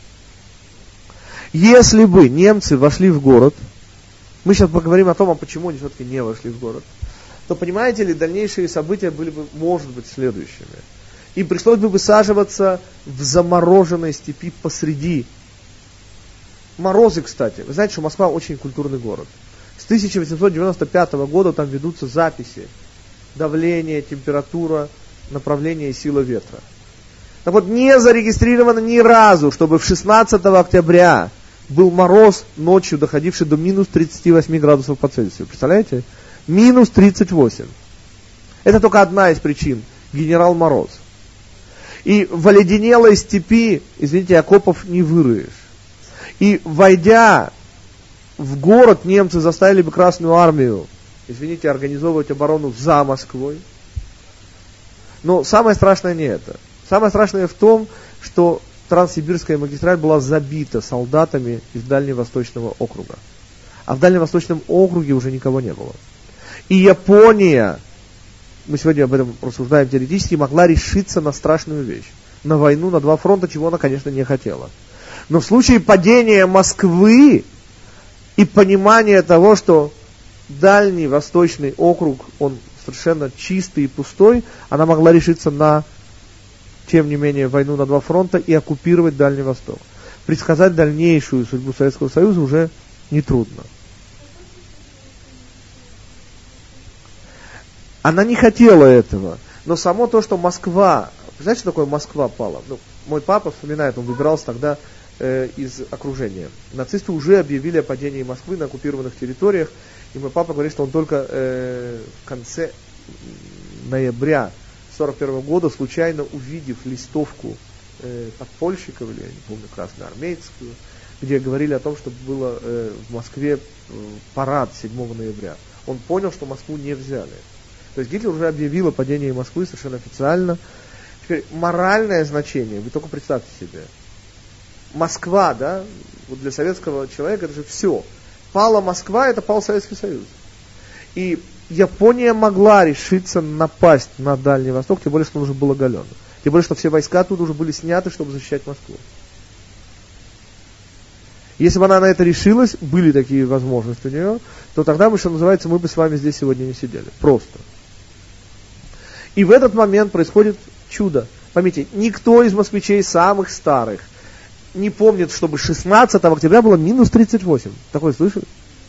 Speaker 1: Если бы немцы вошли в город, мы сейчас поговорим о том, а почему они все-таки не вошли в город, то, понимаете ли, дальнейшие события были бы, может быть, следующими. Им пришлось бы высаживаться в замороженной степи посреди. Морозы, кстати. Вы знаете, что Москва очень культурный город. С тысяча восемьсот девяносто пятого года там ведутся записи. Давление, температура, направление и сила ветра. Так вот, не зарегистрировано ни разу, чтобы в шестнадцатого октября был мороз ночью, доходивший до минус тридцати восьми градусов по Цельсию. Представляете? Минус тридцать восемь. Это только одна из причин. Генерал Мороз. И в оледенелой степи, извините, окопов не вырыешь. И войдя в город, немцы заставили бы Красную Армию, извините, организовывать оборону за Москвой. Но самое страшное не это. Самое страшное в том, что Транссибирская магистраль была забита солдатами из Дальневосточного округа. А в Дальневосточном округе уже никого не было. И Япония, мы сегодня об этом рассуждаем теоретически, могла решиться на страшную вещь. На войну на два фронта, чего она, конечно, не хотела. Но в случае падения Москвы и понимания того, что Дальний Восточный округ, он совершенно чистый и пустой, она могла решиться на, тем не менее, войну на два фронта и оккупировать Дальний Восток. Предсказать дальнейшую судьбу Советского Союза уже нетрудно. Она не хотела этого, но само то, что Москва, знаете, что такое Москва пала? Ну, мой папа вспоминает, он выбирался тогда э, из окружения. Нацисты уже объявили о падении Москвы на оккупированных территориях, и мой папа говорит, что он только э, в конце ноября сорок первого года, случайно увидев листовку э, подпольщиков, или я не помню, красноармейскую, где говорили о том, что было э, в Москве э, парад седьмого ноября. Он понял, что Москву не взяли. То есть Гитлер уже объявил о падении Москвы совершенно официально. Теперь моральное значение, вы только представьте себе. Москва, да, вот для советского человека это же все. Пала Москва, это пал Советский Союз. И Япония могла решиться напасть на Дальний Восток, тем более, что он уже был оголен. Тем более, что все войска тут уже были сняты, чтобы защищать Москву. Если бы она на это решилась, были такие возможности у нее, то тогда, мы, что называется, мы бы с вами здесь сегодня не сидели. Просто. И в этот момент происходит чудо. Поймите, никто из москвичей самых старых не помнит, чтобы шестнадцатого октября было минус тридцать восемь. Такое слышали?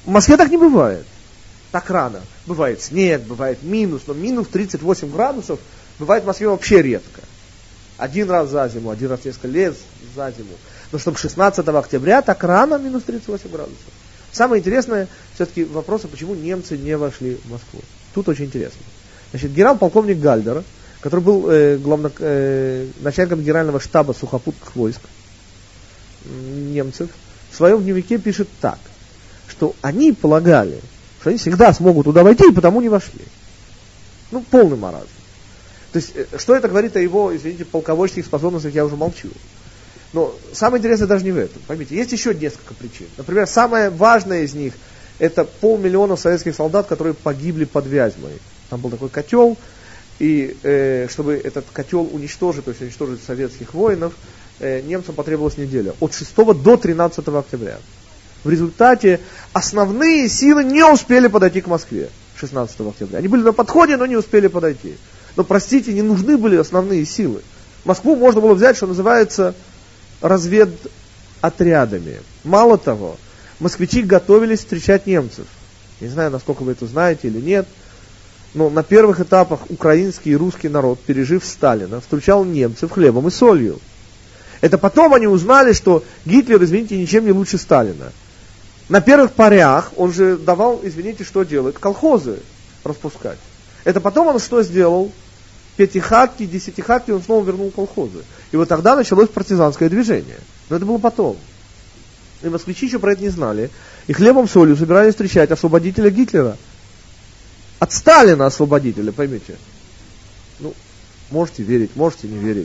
Speaker 1: В Москве так не бывает. Так рано. Бывает снег, бывает минус, но минус тридцать восемь градусов бывает в Москве вообще редко. Один раз за зиму, один раз несколько лет за зиму. Но чтобы шестнадцатого октября так рано минус тридцать восемь градусов. Самое интересное все-таки вопрос, почему немцы не вошли в Москву. Тут очень интересно. Значит, генерал-полковник Гальдер, который был э, главно, э, начальником генерального штаба сухопутных войск немцев, в своем дневнике пишет так, что они полагали, что они всегда смогут туда войти, и потому не вошли. Ну, полный маразм. То есть, что это говорит о его, извините, полководческих способностях, я уже молчу. Но самое интересное даже не в этом. Поймите, есть еще несколько причин. Например, самая важная из них, это полмиллиона советских солдат, которые погибли под Вязьмой. Там был такой котел, и э, чтобы этот котел уничтожить, то есть уничтожить советских воинов, э, немцам потребовалась неделя. От шестого до тринадцатого октября. В результате основные силы не успели подойти к Москве шестнадцатого октября. Они были на подходе, но не успели подойти. Но, простите, не нужны были основные силы. Москву можно было взять, что называется, разведотрядами. Мало того, москвичи готовились встречать немцев. Не знаю, насколько вы это знаете или нет, но на первых этапах украинский и русский народ, пережив Сталина, встречал немцев хлебом и солью. Это потом они узнали, что Гитлер, извините, ничем не лучше Сталина. На первых порях он же давал, извините, что делает? Колхозы распускать. Это потом он что сделал? Пятихатки, десятихатки он снова вернул колхозы. И вот тогда началось партизанское движение. Но это было потом. И москвичи еще про это не знали. И хлебом солью собирались встречать освободителя Гитлера. От Сталина освободителя, поймите. Ну, можете верить, можете не верить.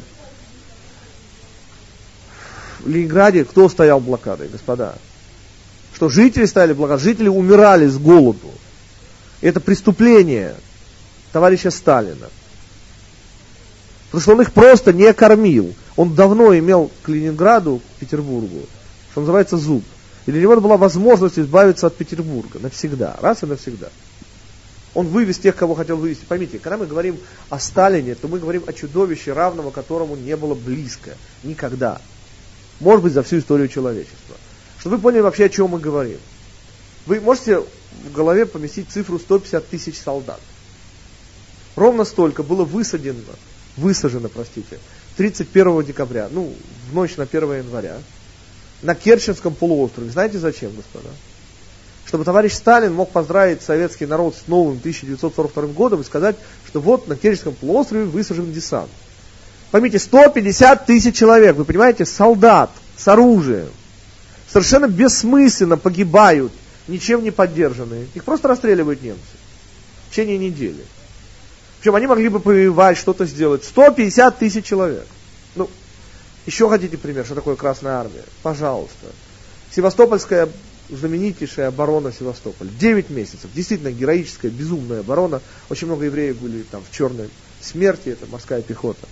Speaker 1: В Ленинграде кто стоял блокадой, господа? Что жители стояли блокадой, жители умирали с голоду. И это преступление товарища Сталина. Потому что он их просто не кормил. Он давно имел к Ленинграду, к Петербургу, что называется, зуб. И для него была возможность избавиться от Петербурга навсегда, раз и навсегда. Он вывез тех, кого хотел вывести. Поймите, когда мы говорим о Сталине, то мы говорим о чудовище, равного которому не было близко. Никогда. Может быть, за всю историю человечества. Чтобы вы поняли вообще, о чем мы говорим. Вы можете в голове поместить цифру сто пятьдесят тысяч солдат. Ровно столько было высажено, высажено, простите, тридцать первого декабря, ну, в ночь на первое января, на Керченском полуострове. Знаете зачем, господа? Чтобы товарищ Сталин мог поздравить советский народ с новым тысяча девятьсот сорок вторым годом и сказать, что вот на Керченском полуострове высажен десант. Поймите, сто пятьдесят тысяч человек, вы понимаете, солдат с оружием, совершенно бессмысленно погибают, ничем не поддержанные. Их просто расстреливают немцы в течение недели. Причем они могли бы повоевать, что-то сделать. сто пятьдесят тысяч человек. Ну, еще хотите пример, что такое Красная Армия? Пожалуйста. Севастопольская, знаменитейшая оборона Севастополя. девять месяцев. Действительно героическая, безумная оборона. Очень много евреев были там в черной смерти, это морская пехота.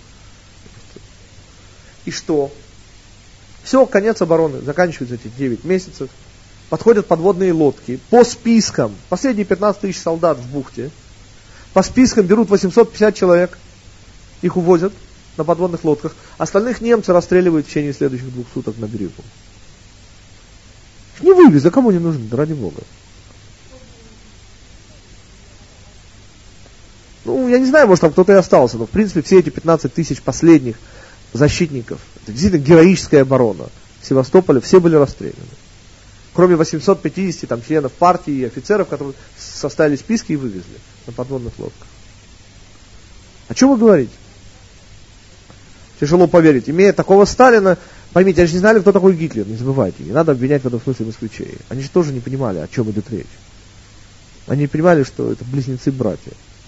Speaker 1: И что? Все, конец обороны. Заканчиваются эти девять месяцев. Подходят подводные лодки. По спискам. Последние пятнадцать тысяч солдат в бухте. По спискам берут восемьсот пятьдесят человек. Их увозят на подводных лодках. Остальных немцы расстреливают в течение следующих двух суток на берегу. Не вывез, а кому не нужен, да ради Бога. Ну, я не знаю, может там кто-то и остался, но в принципе все эти пятнадцать тысяч последних защитников, это действительно героическая оборона Севастополя, все были расстреляны. Кроме восьмисот пятидесяти там, членов партии и офицеров, которые составили списки и вывезли на подводных лодках. О чем вы говорите? Тяжело поверить. Имея такого Сталина, поймите, они же не знали, кто такой Гитлер, не забывайте. Не надо обвинять в этом смысле москвичей. Они же тоже не понимали, о чем идет речь. Они не понимали, что это близнецы-братья.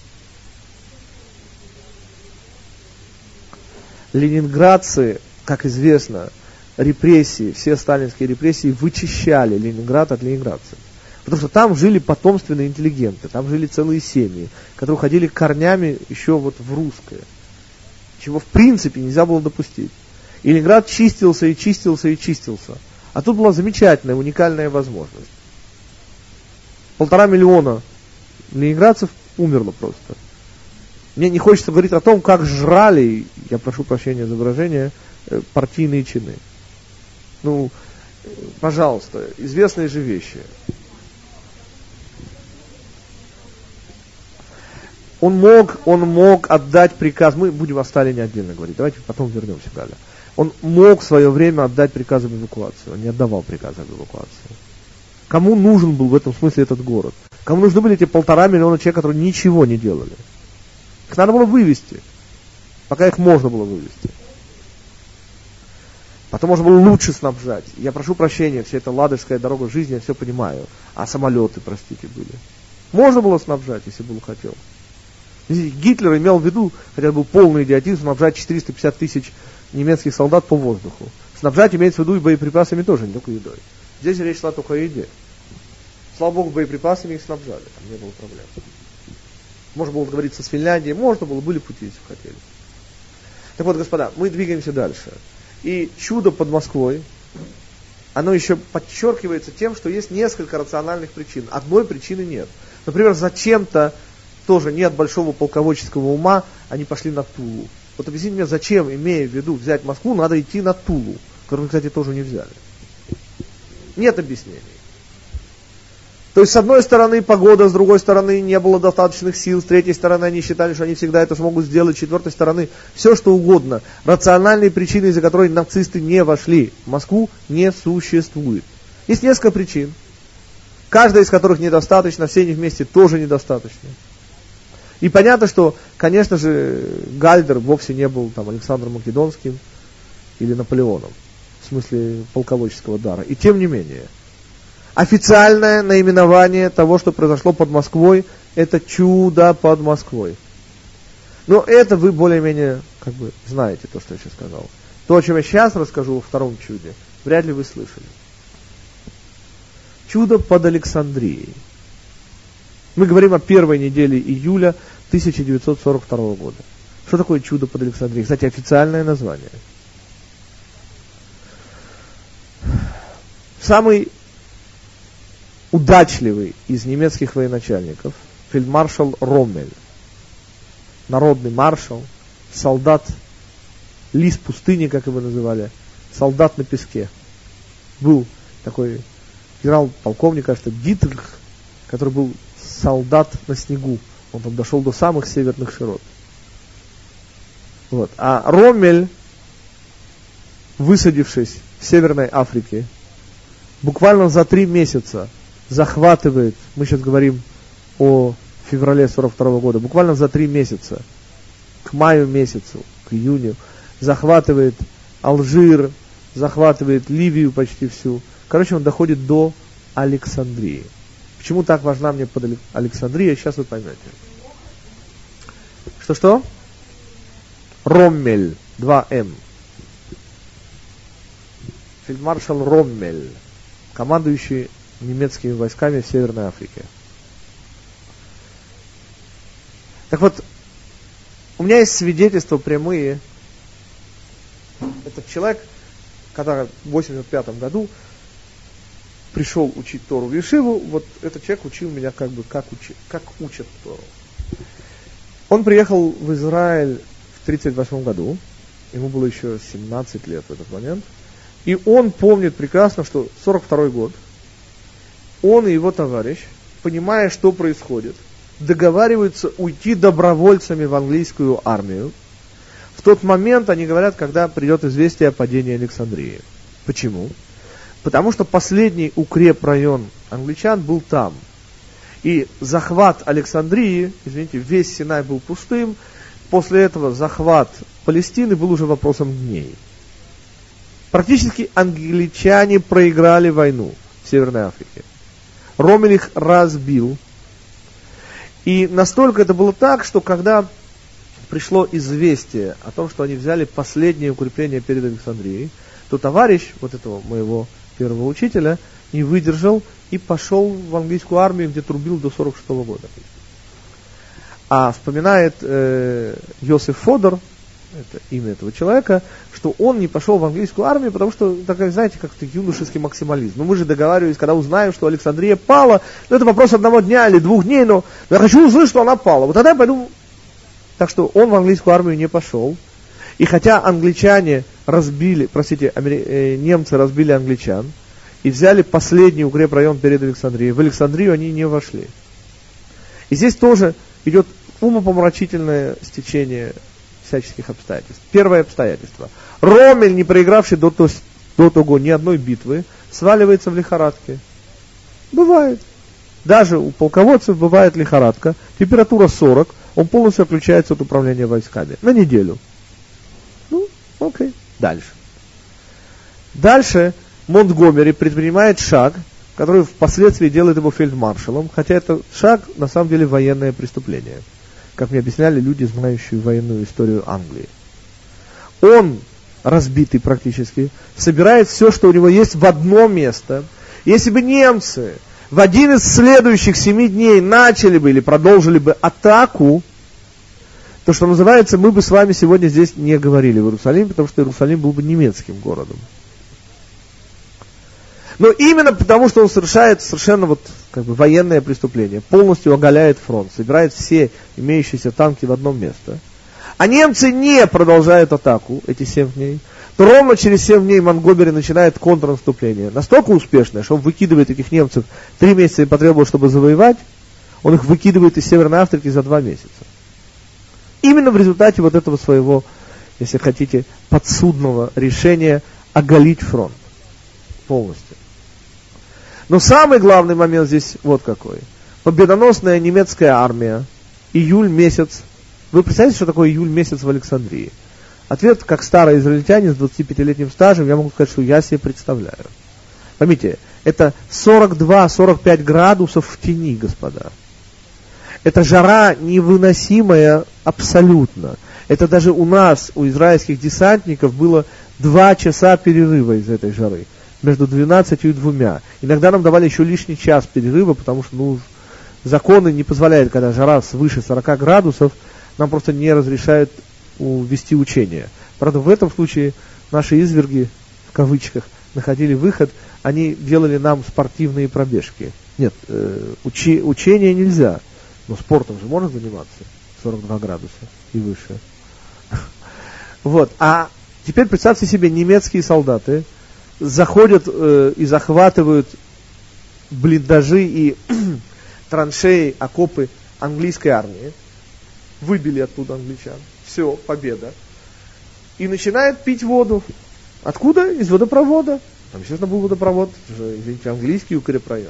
Speaker 1: Ленинградцы, как известно, репрессии, все сталинские репрессии вычищали Ленинград от ленинградцев. Потому что там жили потомственные интеллигенты, там жили целые семьи, которые ходили корнями еще вот в русское. Чего в принципе нельзя было допустить. И Ленинград чистился и чистился и чистился. А тут была замечательная, уникальная возможность. Полтора миллиона ленинградцев умерло просто. Мне не хочется говорить о том, как жрали, я прошу прощения за выражение, партийные чины. Ну, пожалуйста, известные же вещи. Он мог, он мог отдать приказ, мы будем о Сталине отдельно говорить, давайте потом вернемся далее. Он мог в свое время отдать приказ об эвакуации, он не отдавал приказ об эвакуации. Кому нужен был в этом смысле этот город? Кому нужны были эти полтора миллиона человек, которые ничего не делали? Их надо было вывести, пока их можно было вывести. Потом можно было лучше снабжать. Я прошу прощения, вся эта ладожская дорога жизни, я все понимаю. А самолеты, простите, были. Можно было снабжать, если бы он хотел. Гитлер имел в виду, хотя был полный идиотизм, снабжать четыреста пятьдесят тысяч немецких солдат по воздуху. Снабжать имеется в виду и боеприпасами тоже, не только едой. Здесь речь шла только о еде. Слава Богу, боеприпасами их снабжали, там не было проблем. Можно было договориться с Финляндией, можно было, были пути, если хотели. Так вот, господа, мы двигаемся дальше. И чудо под Москвой, оно еще подчеркивается тем, что есть несколько рациональных причин. Одной причины нет. Например, зачем-то, тоже не от большого полководческого ума, они пошли на Тулу. Вот объясните мне, зачем, имея в виду взять Москву, надо идти на Тулу, которую, кстати, тоже не взяли. Нет объяснений. То есть, с одной стороны, погода, с другой стороны, не было достаточных сил, с третьей стороны, они считали, что они всегда это смогут сделать, с четвертой стороны, все что угодно. Рациональные причины, из-за которой нацисты не вошли в Москву, не существует. Есть несколько причин, каждая из которых недостаточно, все они вместе тоже недостаточны. И понятно, что, конечно же, Гальдер вовсе не был там Александром Македонским или Наполеоном, в смысле полководческого дара. И тем не менее, официальное наименование того, что произошло под Москвой, это чудо под Москвой. Но это вы более-менее как бы знаете то, что я сейчас сказал. То, о чем я сейчас расскажу во втором чуде, вряд ли вы слышали. Чудо под Александрией. Мы говорим о первой неделе июля тысяча девятьсот сорок второго года. Что такое чудо под Александрией? Кстати, официальное название. Самый удачливый из немецких военачальников, фельдмаршал Роммель, народный маршал, солдат, лис пустыни, как его называли, солдат на песке. Был такой генерал-полковник, кажется, Дитрих, который был солдат на снегу. Он там дошел до самых северных широт. Вот. А Роммель, высадившись в Северной Африке, буквально за три месяца захватывает, мы сейчас говорим о феврале сорок второго года, буквально за три месяца, к маю месяцу, к июню, захватывает Алжир, захватывает Ливию почти всю. Короче, он доходит до Александрии. Почему так важна мне под Александрия, сейчас вы поймете. Что-что? Роммель, два эм. Фельдмаршал Роммель, командующий немецкими войсками в Северной Африке. Так вот, у меня есть свидетельства прямые. Этот человек, который в восемьдесят пятом году пришел учить Тору в Ешиву, вот этот человек учил меня как бы, как, учи, как учат Тору. Он приехал в Израиль в тридцать восьмом году, ему было еще семнадцать лет в этот момент, и он помнит прекрасно, что сорок второй год, он и его товарищ, понимая, что происходит, договариваются уйти добровольцами в английскую армию. В тот момент, они говорят, когда придет известие о падении Александрии. Почему? Потому что последний укрепрайон англичан был там. И захват Александрии, извините, весь Синай был пустым. После этого захват Палестины был уже вопросом дней. Практически англичане проиграли войну в Северной Африке. Роммель их разбил. И настолько это было так, что когда пришло известие о том, что они взяли последнее укрепление перед Александрией, то товарищ вот этого моего первого учителя не выдержал и пошел в английскую армию, где трубил до сорок шестого года. А вспоминает э, Йосеф Фодор, это имя этого человека, что он не пошел в английскую армию, потому что, такая, знаете, как-то юношеский максимализм. Ну, мы же договаривались, когда узнаем, что Александрия пала, ну, это вопрос одного дня или двух дней, но я хочу услышать, что она пала. Вот тогда я пойду. Так что он в английскую армию не пошел. И хотя англичане разбили, простите, амери... э, немцы разбили англичан и взяли последний укрепрайон перед Александрией, в Александрию они не вошли. И здесь тоже идет умопомрачительное стечение всяческих обстоятельств. Первое обстоятельство. Роммель, не проигравший до, то, до того ни одной битвы, сваливается в лихорадке. Бывает. Даже у полководцев бывает лихорадка. Температура сорок. Он полностью отключается от управления войсками. На неделю. Ну, окей. Дальше. Дальше Монтгомери предпринимает шаг, который впоследствии делает его фельдмаршалом, хотя это шаг, на самом деле, военное преступление. Как мне объясняли люди, знающие военную историю Англии. Он, разбитый практически, собирает все, что у него есть, в одно место. Если бы немцы в один из следующих семи дней начали бы или продолжили бы атаку, то, что называется, мы бы с вами сегодня здесь не говорили в Иерусалиме, потому что Иерусалим был бы немецким городом. Но именно потому, что он совершает совершенно вот, как бы, военное преступление, полностью оголяет фронт, собирает все имеющиеся танки в одно место, а немцы не продолжают атаку эти семь дней, то ровно через семь дней Монтгомери начинает контрнаступление. Настолько успешное, что он выкидывает этих немцев, три месяца и потребовал, чтобы завоевать, он их выкидывает из Северной Африки за два месяца. Именно в результате вот этого своего, если хотите, подсудного решения оголить фронт полностью. Но самый главный момент здесь вот какой. Победоносная немецкая армия, июль месяц. Вы представляете, что такое июль месяц в Александрии? Ответ, как старый израильтянин с двадцатипятилетним стажем, я могу сказать, что я себе представляю. Поймите, это сорок два - сорок пять градусов в тени, господа. Это жара невыносимая абсолютно. Это даже у нас, у израильских десантников, было два часа перерыва из этой жары. Между двенадцатью и двумя. Иногда нам давали еще лишний час перерыва, потому что ну, законы не позволяют, когда жара свыше сорока градусов, нам просто не разрешают вести учения. Правда, в этом случае наши изверги, в кавычках, находили выход, они делали нам спортивные пробежки. Нет, э, учи, учения нельзя, но спортом же можно заниматься, сорок два градуса и выше. Вот, а теперь представьте себе, немецкие солдаты заходят э, и захватывают блиндажи и траншеи, окопы английской армии, выбили оттуда англичан, все, победа, и начинают пить воду. Откуда? Из водопровода. Там, естественно, был водопровод, уже, извините, английский укрепрайон.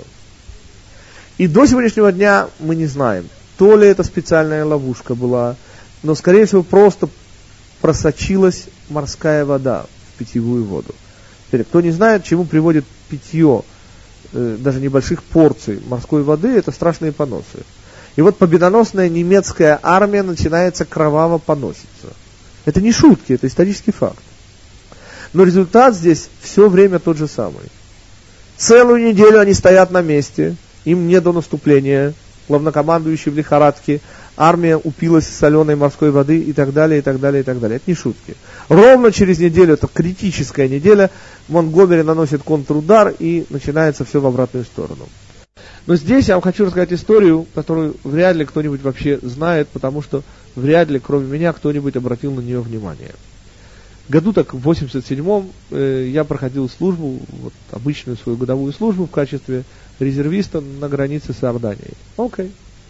Speaker 1: И до сегодняшнего дня мы не знаем, то ли это специальная ловушка была, но, скорее всего, просто просочилась морская вода в питьевую воду. Теперь, кто не знает, чему приводит питье э, даже небольших порций морской воды, это страшные поносы. И вот победоносная немецкая армия начинается кроваво поноситься. Это не шутки, это исторический факт. Но результат здесь все время тот же самый. Целую неделю они стоят на месте, им не до наступления, главнокомандующий в лихорадке, армия упилась соленой морской воды и так далее, и так далее, и так далее. Это не шутки. Ровно через неделю, это критическая неделя, Монтгомери наносит контрудар и начинается все в обратную сторону. Но здесь я вам хочу рассказать историю, которую вряд ли кто-нибудь вообще знает, потому что вряд ли, кроме меня, кто-нибудь обратил на нее внимание. Году так в восемьдесят седьмом э, я проходил службу, вот, обычную свою годовую службу в качестве резервиста на границе с Иорданией. Окей.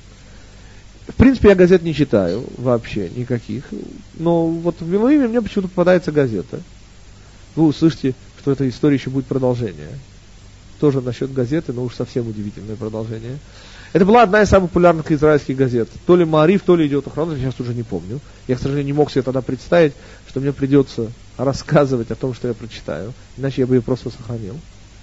Speaker 1: В принципе, я газет не читаю вообще никаких, но вот в Милуиме мне почему-то попадается газета. Вы услышите, что этой истории еще будет продолжение. Тоже насчет газеты, но уж совсем удивительное продолжение. Это была одна из самых популярных израильских газет. То ли Маариф, то ли Идиот Ахронот, я сейчас уже не помню. Я, к сожалению, не мог себе тогда представить, что мне придется рассказывать о том, что я прочитаю. Иначе я бы ее просто сохранил.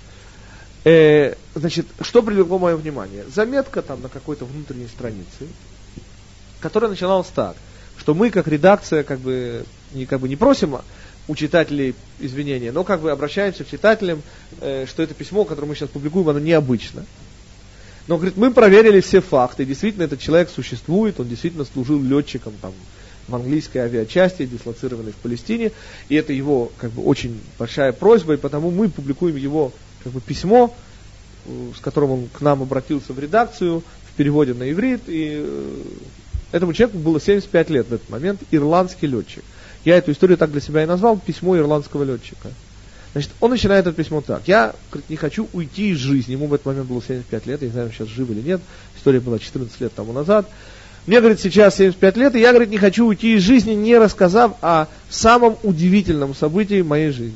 Speaker 1: Э, значит, что привлекло мое внимание? Заметка там на какой-то внутренней странице, которая начиналась так, что мы, как редакция, как бы не, как бы не просим у читателей извинения, но как бы обращаемся к читателям, э, что это письмо, которое мы сейчас публикуем, оно необычно. Но, говорит, мы проверили все факты, действительно этот человек существует, он действительно служил летчиком там, в английской авиачасти, дислоцированной в Палестине, и это его как бы очень большая просьба, и потому мы публикуем его как бы письмо, с которым он к нам обратился в редакцию, в переводе на иврит, и э, этому человеку было семьдесят пять лет в этот момент, ирландский летчик. Я эту историю так для себя и назвал, письмо ирландского летчика. Значит, он начинает это письмо так. Я, говорит, не хочу уйти из жизни. Ему в этот момент было семьдесят пять лет, я не знаю, сейчас жив или нет. История была четырнадцать лет тому назад. Мне, говорит, сейчас семьдесят пять лет, и я, говорит, не хочу уйти из жизни, не рассказав о самом удивительном событии в моей жизни.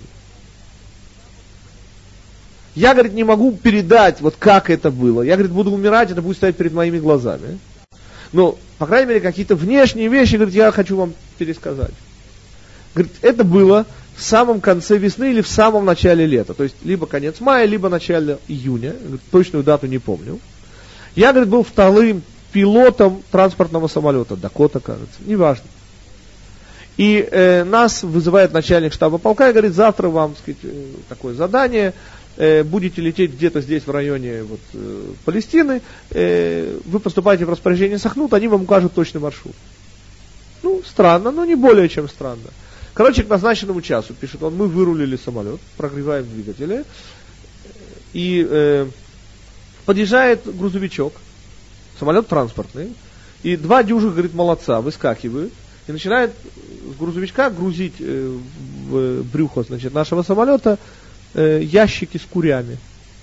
Speaker 1: Я, говорит, не могу передать, вот как это было. Я, говорит, буду умирать, это будет стоять перед моими глазами. Но, по крайней мере, какие-то внешние вещи, говорит, я хочу вам пересказать. Говорит, это было в самом конце весны или в самом начале лета. То есть, либо конец мая, либо начало июня. Говорит, точную дату не помню. Я, говорит, был вторым пилотом транспортного самолета. Дакота, кажется. Неважно. И э, нас вызывает начальник штаба полка и говорит, завтра вам, так сказать, такое задание. Э, будете лететь где-то здесь, в районе вот, э, Палестины. Э, вы поступаете в распоряжение Сахнут, они вам укажут точный маршрут. Ну, странно, но не более чем странно. Короче, к назначенному часу, пишет он, мы вырулили самолет, прогреваем двигатели, и э, подъезжает грузовичок, самолет транспортный, и два дюжих, говорит, молодца, выскакивают, и начинает с грузовичка грузить э, в брюхо, значит, нашего самолета э, ящики с курями.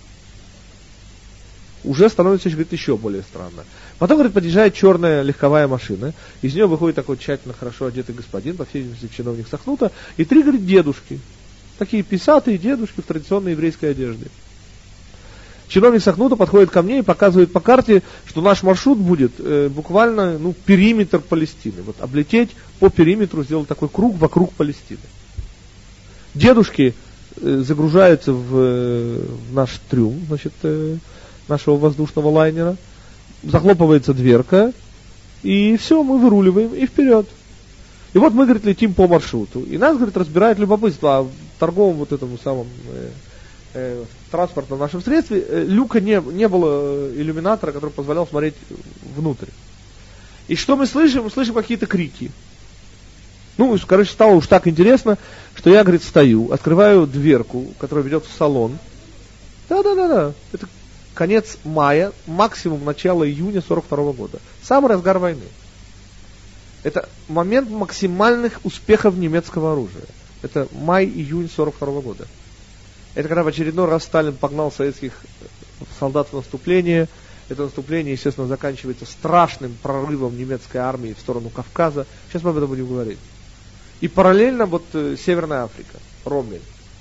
Speaker 1: Уже становится, говорит, еще более странно. Потом, говорит, подъезжает черная легковая машина, из нее выходит такой тщательно, хорошо одетый господин, по всей видимости, чиновник Сахнута, и три, говорит, дедушки. Такие писатые дедушки в традиционной еврейской одежде. Чиновник Сахнута подходит ко мне и показывает по карте, что наш маршрут будет э, буквально, ну, периметр Палестины. Вот облететь по периметру, сделать такой круг вокруг Палестины. Дедушки э, загружаются в, э, в наш трюм, значит, э, нашего воздушного лайнера, захлопывается дверка, и все, мы выруливаем, и вперед. И вот мы, говорит, летим по маршруту. И нас, говорит, разбирает любопытство. А в торговом вот этому самом э, э, транспортном нашем средстве э, люка не, не было иллюминатора, который позволял смотреть внутрь. И что мы слышим? Мы слышим какие-то крики. Ну, короче, стало уж так интересно, что я, говорит, стою, открываю дверку, которая ведет в салон. Да-да-да-да. Это конец мая, максимум начала июня сорок второго года. Самый разгар войны. Это момент максимальных успехов немецкого оружия. Это май-июнь сорок второго года. Это когда в очередной раз Сталин погнал советских солдат в наступление. Это наступление, естественно, заканчивается страшным прорывом немецкой армии в сторону Кавказа. Сейчас мы об этом будем говорить. И параллельно вот Северная Африка, Роммель.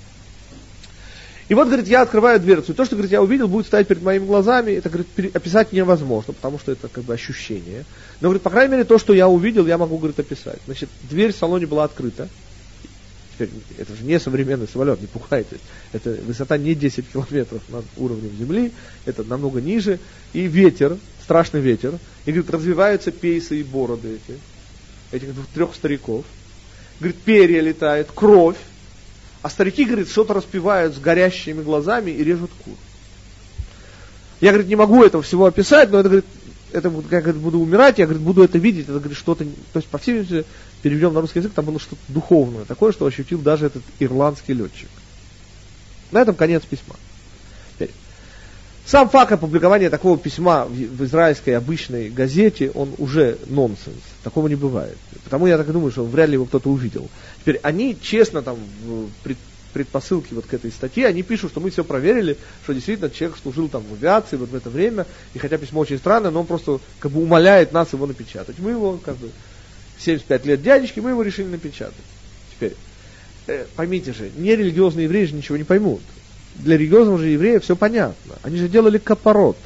Speaker 1: И вот, говорит, я открываю дверцу, и то, что, говорит, я увидел, будет стоять перед моими глазами, это, говорит, описать невозможно, потому что это, как бы, ощущение. Но, говорит, по крайней мере, то, что я увидел, я могу, говорит, описать. Значит, дверь в салоне была открыта. Теперь, это же не современный самолет, не пугайтесь. Это высота не десять километров над уровнем земли, это намного ниже. И ветер, страшный ветер, и, говорит, развиваются пейсы и бороды эти, этих трех стариков. Говорит, перья летают, кровь. А старики, говорит, что-то распевают с горящими глазами и режут кур. Я, говорит, не могу этого всего описать, но это, говорит, это, я, говорит, буду умирать, я, говорит, буду это видеть, это, говорит, что-то, то есть, по всей видимости, переведем на русский язык, там было что-то духовное, такое, что ощутил даже этот ирландский летчик. На этом конец письма. Теперь. Сам факт опубликования такого письма в, в израильской обычной газете, он уже нонсенс. Такого не бывает. Потому я так и думаю, что вряд ли его кто-то увидел. Теперь они честно там в пред, предпосылке вот к этой статье, они пишут, что мы все проверили, что действительно человек служил там в авиации вот в это время, и хотя письмо очень странное, но он просто как бы умоляет нас его напечатать. Мы его как бы семьдесят пять лет дядечки, мы его решили напечатать. Теперь, э, поймите же, нерелигиозные евреи же ничего не поймут. Для религиозного же еврея все понятно. Они же делали капорот.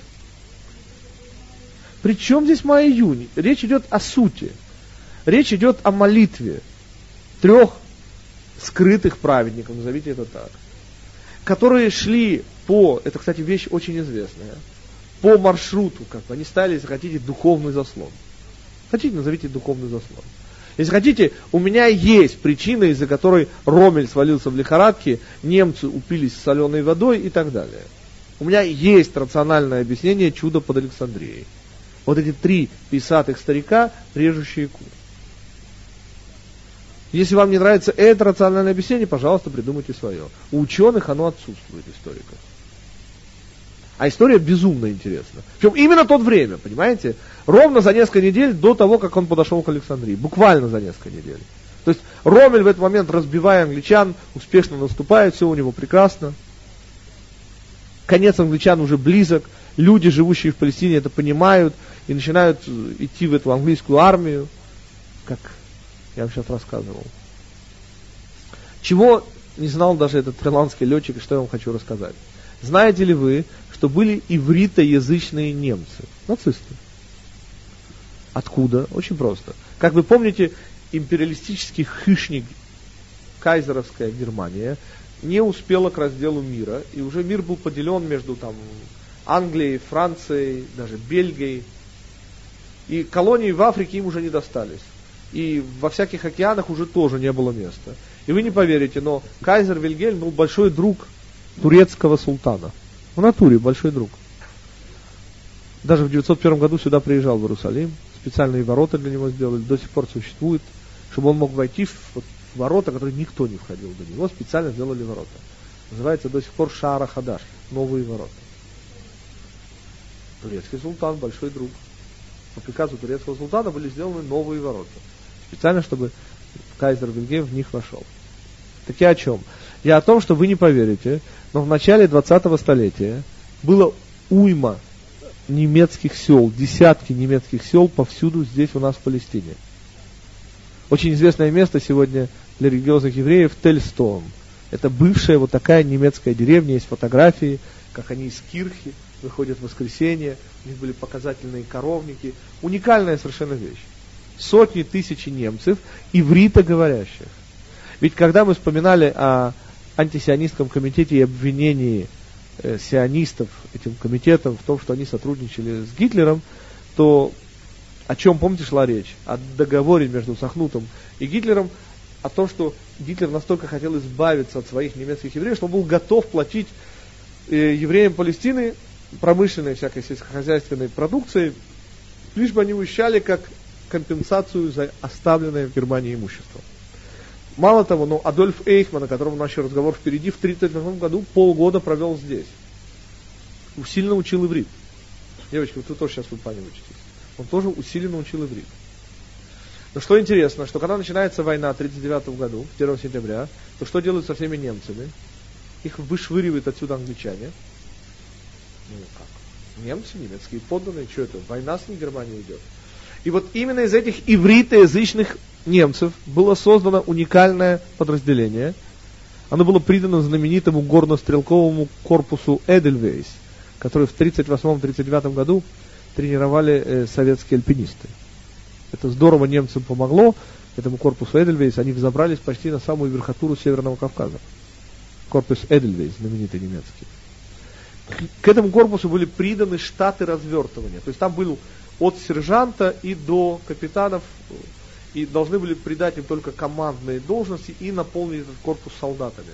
Speaker 1: Причем здесь май-июнь? Речь идет о сути. Речь идет о молитве трех скрытых праведников, назовите это так, которые шли по, это, кстати, вещь очень известная, по маршруту, как бы, они стали, если хотите, духовный заслон. Хотите, назовите духовный заслон. Если хотите, у меня есть причина, из-за которой Роммель свалился в лихорадке, немцы упились соленой водой и так далее. У меня есть рациональное объяснение чуда под Александрией. Вот эти три писатых старика, режущие кур. Если вам не нравится это рациональное объяснение, пожалуйста, придумайте свое. У ученых оно отсутствует, историков. А история безумно интересна. Причем именно тот время, понимаете? Ровно за несколько недель до того, как он подошел к Александрии. Буквально за несколько недель. То есть Роммель в этот момент, разбивая англичан, успешно наступает, все у него прекрасно. Конец англичан уже близок. люди, живущие в Палестине, это понимают и начинают идти в эту английскую армию, как я вам сейчас рассказывал. Чего не знал даже этот фриландский летчик, и что я вам хочу рассказать. Знаете ли вы, что были ивритоязычные немцы, нацисты? Откуда? Очень просто. Как вы помните, империалистический хищник, кайзеровская Германия, не успела к разделу мира, и уже мир был поделен между там, Англией, Францией, даже Бельгией. И колонии в Африке им уже не достались. И во всяких океанах уже тоже не было места. И вы не поверите, но кайзер Вильгельм был большой друг турецкого султана. В натуре большой друг. Даже в девятьсот первом году сюда приезжал в Иерусалим. Специальные ворота для него сделали. До сих пор существует. Чтобы он мог войти в, вот, в ворота, которые никто не входил до него. Специально сделали ворота. Называется до сих пор Шаара Хадаш. Новые ворота. Турецкий султан, большой друг. По приказу турецкого султана были сделаны новые ворота. Специально, чтобы кайзер Вильгельм в них вошел. Так я о чем? Я о том, что вы не поверите, но в начале двадцатого столетия было уйма немецких сел, десятки немецких сел повсюду здесь у нас в Палестине. Очень известное место сегодня для религиозных евреев Тель-Стоун. Это бывшая вот такая немецкая деревня, есть фотографии, как они из кирхи выходят в воскресенье, у них были показательные коровники. Уникальная совершенно вещь. Сотни тысяч немцев, ивритоговорящих. Ведь когда мы вспоминали о антисионистском комитете и обвинении э, сионистов этим комитетом в том, что они сотрудничали с Гитлером, то о чем, помните, шла речь? О договоре между Сахнутом и Гитлером, о том, что Гитлер настолько хотел избавиться от своих немецких евреев, что он был готов платить э, евреям Палестины промышленной всякой сельскохозяйственной продукцией, лишь бы они уезжали как компенсацию за оставленное в Германии имущество. Мало того, но Адольф Эйхман, о котором наш разговор впереди, в тридцать восьмом году полгода провел здесь. Усиленно учил иврит. Девочки, вот вы тоже сейчас в Ульпане учитесь. Он тоже усиленно учил иврит. Но что интересно, что когда начинается война в тридцать девятом году, первого сентября, то что делают со всеми немцами? Их вышвыривают отсюда англичане. Ну как? Немцы, немецкие подданные, что это? Война с ней Германией идет. И вот именно из этих ивритоязычных немцев было создано уникальное подразделение. Оно было придано знаменитому горно-стрелковому корпусу Эдельвейс, который в тридцать восьмом — тридцать девятом году тренировали э, советские альпинисты. Это здорово немцам помогло, этому корпусу Эдельвейс. Они взобрались почти на самую верхотуру Северного Кавказа. Корпус Эдельвейс, знаменитый немецкий. К, к этому корпусу были приданы штаты развертывания. То есть там был от сержанта и до капитанов, и должны были придать им только командные должности и наполнить этот корпус солдатами.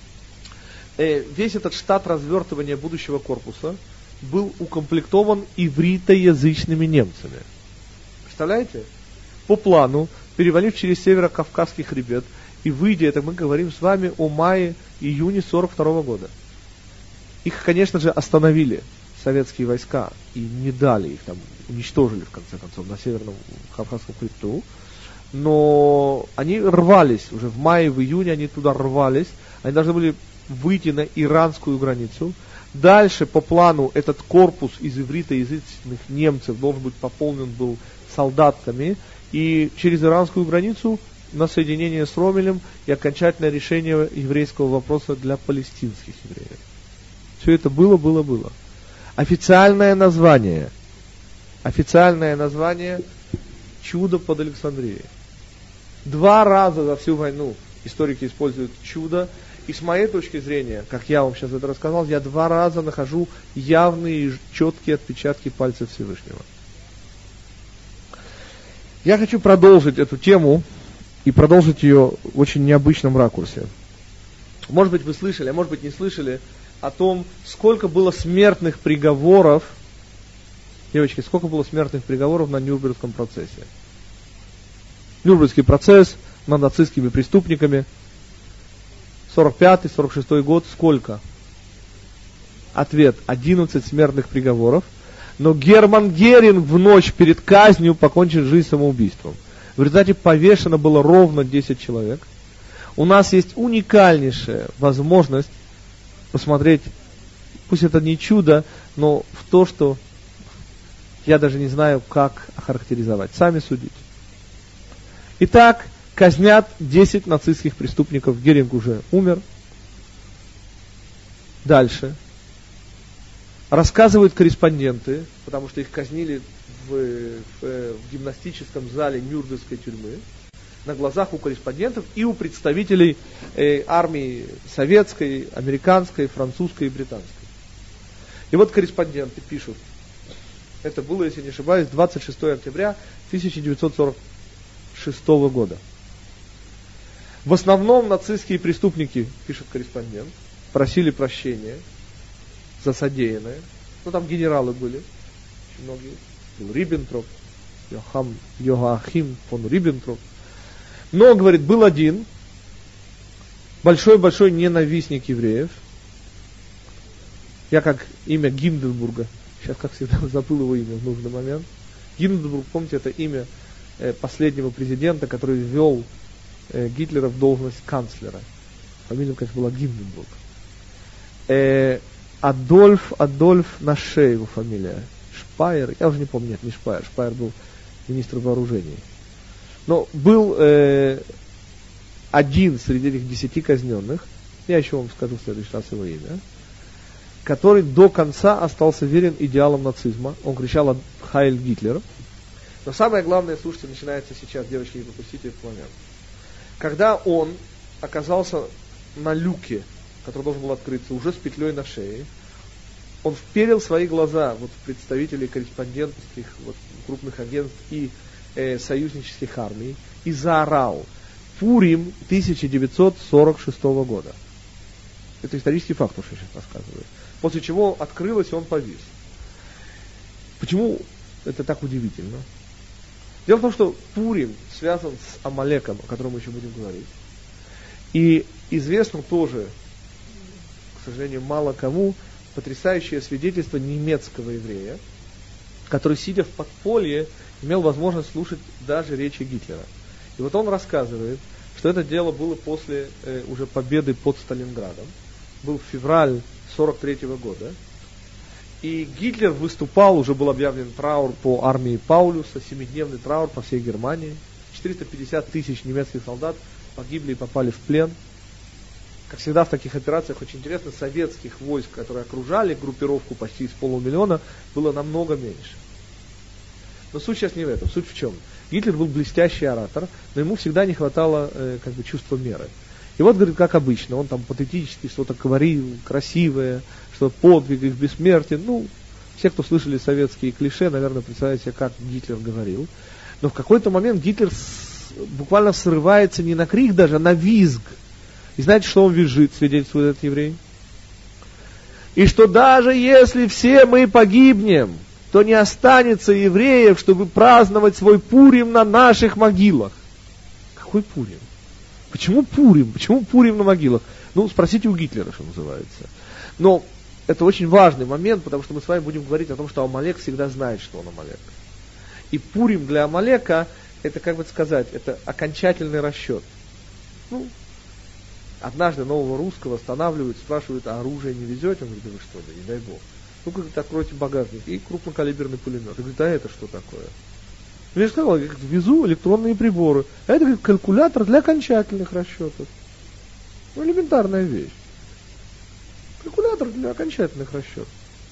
Speaker 1: Э, весь этот штат развертывания будущего корпуса был укомплектован ивритоязычными немцами. Представляете? По плану, перевалив через северо-кавказский хребет и выйдя, это мы говорим с вами о мае-июне сорок второго года. Их, конечно же, остановили советские войска и не дали их, там уничтожили в конце концов на северном Кавказском хребту, но они рвались, уже в мае, в июне они туда рвались, они должны были выйти на иранскую границу. Дальше по плану этот корпус из ивритоязычных немцев должен быть пополнен был солдатками, и через иранскую границу на соединение с Ромелем и окончательное решение еврейского вопроса для палестинских евреев. Все это было, было, было. Официальное название. Официальное название «Чудо под Александрией». Два раза за всю войну историки используют чудо. И с моей точки зрения, как я вам сейчас это рассказал, я два раза нахожу явные и четкие отпечатки пальцев Всевышнего. Я хочу продолжить эту тему и продолжить ее в очень необычном ракурсе. Может быть, вы слышали, а может быть, не слышали о том, сколько было смертных приговоров, девочки, сколько было смертных приговоров на Нюрнбергском процессе. Нюрнбергский процесс над нацистскими преступниками. сорок пятый — сорок шестой год, сколько? Ответ: одиннадцать смертных приговоров. Но Герман Геринг в ночь перед казнью покончил жизнь самоубийством. В результате повешено было ровно десять человек. У нас есть уникальнейшая возможность посмотреть пусть это не чудо, но в то, что я даже не знаю, как охарактеризовать. Сами судите. Итак, казнят десять нацистских преступников. Геринг уже умер. Дальше. Рассказывают корреспонденты, потому что их казнили в, в, в гимнастическом зале Нюрнбергской тюрьмы, на глазах у корреспондентов и у представителей э, армии советской, американской, французской и британской. И вот корреспонденты пишут, это было, если не ошибаюсь, двадцать шестого октября тысяча девятьсот сорок шестого года. В основном нацистские преступники, пишет корреспондент, просили прощения за содеянное. Ну, там генералы были, очень многие. Был Риббентроп, Йохам, Йоахим фон Риббентроп. Но, говорит, был один большой-большой ненавистник евреев. Я как имя Гинденбурга, сейчас, как всегда, забыл его имя в нужный момент. Гинденбург, помните, это имя э, последнего президента, который ввел э, Гитлера в должность канцлера. Фамилия, конечно, была Гинденбург. Э, Адольф, Адольф Наше его фамилия. Шпайер, я уже не помню, нет, не Шпайер. Шпайер был министр вооружений. Но был э, один среди этих десяти казненных, я еще вам скажу в следующий раз его имя, который до конца остался верен идеалам нацизма. Он кричал «Хайль Гитлер». Но самое главное, слушайте, начинается сейчас, девочки, не пропустите этот момент. Когда он оказался на люке, который должен был открыться, уже с петлей на шее, он вперил свои глаза вот, в представителей корреспондентских вот, крупных агентств и э, союзнических армий и заорал «Пурим тысяча девятьсот сорок шестого года». Это исторический факт, что я сейчас рассказываю. После чего открылось, и он повис. Почему это так удивительно? Дело в том, что Пурим связан с Амалеком, о котором мы еще будем говорить. И известно тоже, к сожалению, мало кому, потрясающее свидетельство немецкого еврея, который, сидя в подполье, имел возможность слушать даже речи Гитлера. И вот он рассказывает, что это дело было после э, уже победы под Сталинградом. Был февраль сорок третьего года. И Гитлер выступал, уже был объявлен траур по армии Паулюса, семидневный траур по всей Германии. четыреста пятьдесят тысяч немецких солдат погибли и попали в плен. Как всегда в таких операциях, очень интересно, советских войск, которые окружали группировку почти из полумиллиона, было намного меньше. Но суть сейчас не в этом. Суть в чем? Гитлер был блестящий оратор, но ему всегда не хватало э, как бы, чувства меры. И вот, говорит, как обычно, он там патетически что-то говорил, красивое, что подвиг их бессмертен. Ну, все, кто слышали советские клише, наверное, представляют себе, как Гитлер говорил. Но в какой-то момент Гитлер с, буквально срывается не на крик даже, а на визг. И знаете, что он визжит, свидетельствует этот еврей? И что даже если все мы погибнем, то не останется евреев, чтобы праздновать свой Пурим на наших могилах. Какой Пурим? Почему Пурим? Почему Пурим на могилах? Ну, спросите у Гитлера, что называется. Но это очень важный момент, потому что мы с вами будем говорить о том, что Амалек всегда знает, что он Амалек. И Пурим для Амалека, это, как бы сказать, это окончательный расчет. Ну, однажды нового русского останавливают, спрашивают, а оружие не везете? Он говорит, да вы что, да не дай бог. Ну-ка, откройте багажник. И крупнокалиберный пулемет. Я говорю, а это что такое? Я же сказал, я везу электронные приборы. А это как калькулятор для окончательных расчетов. Ну, элементарная вещь. Калькулятор для окончательных расчетов.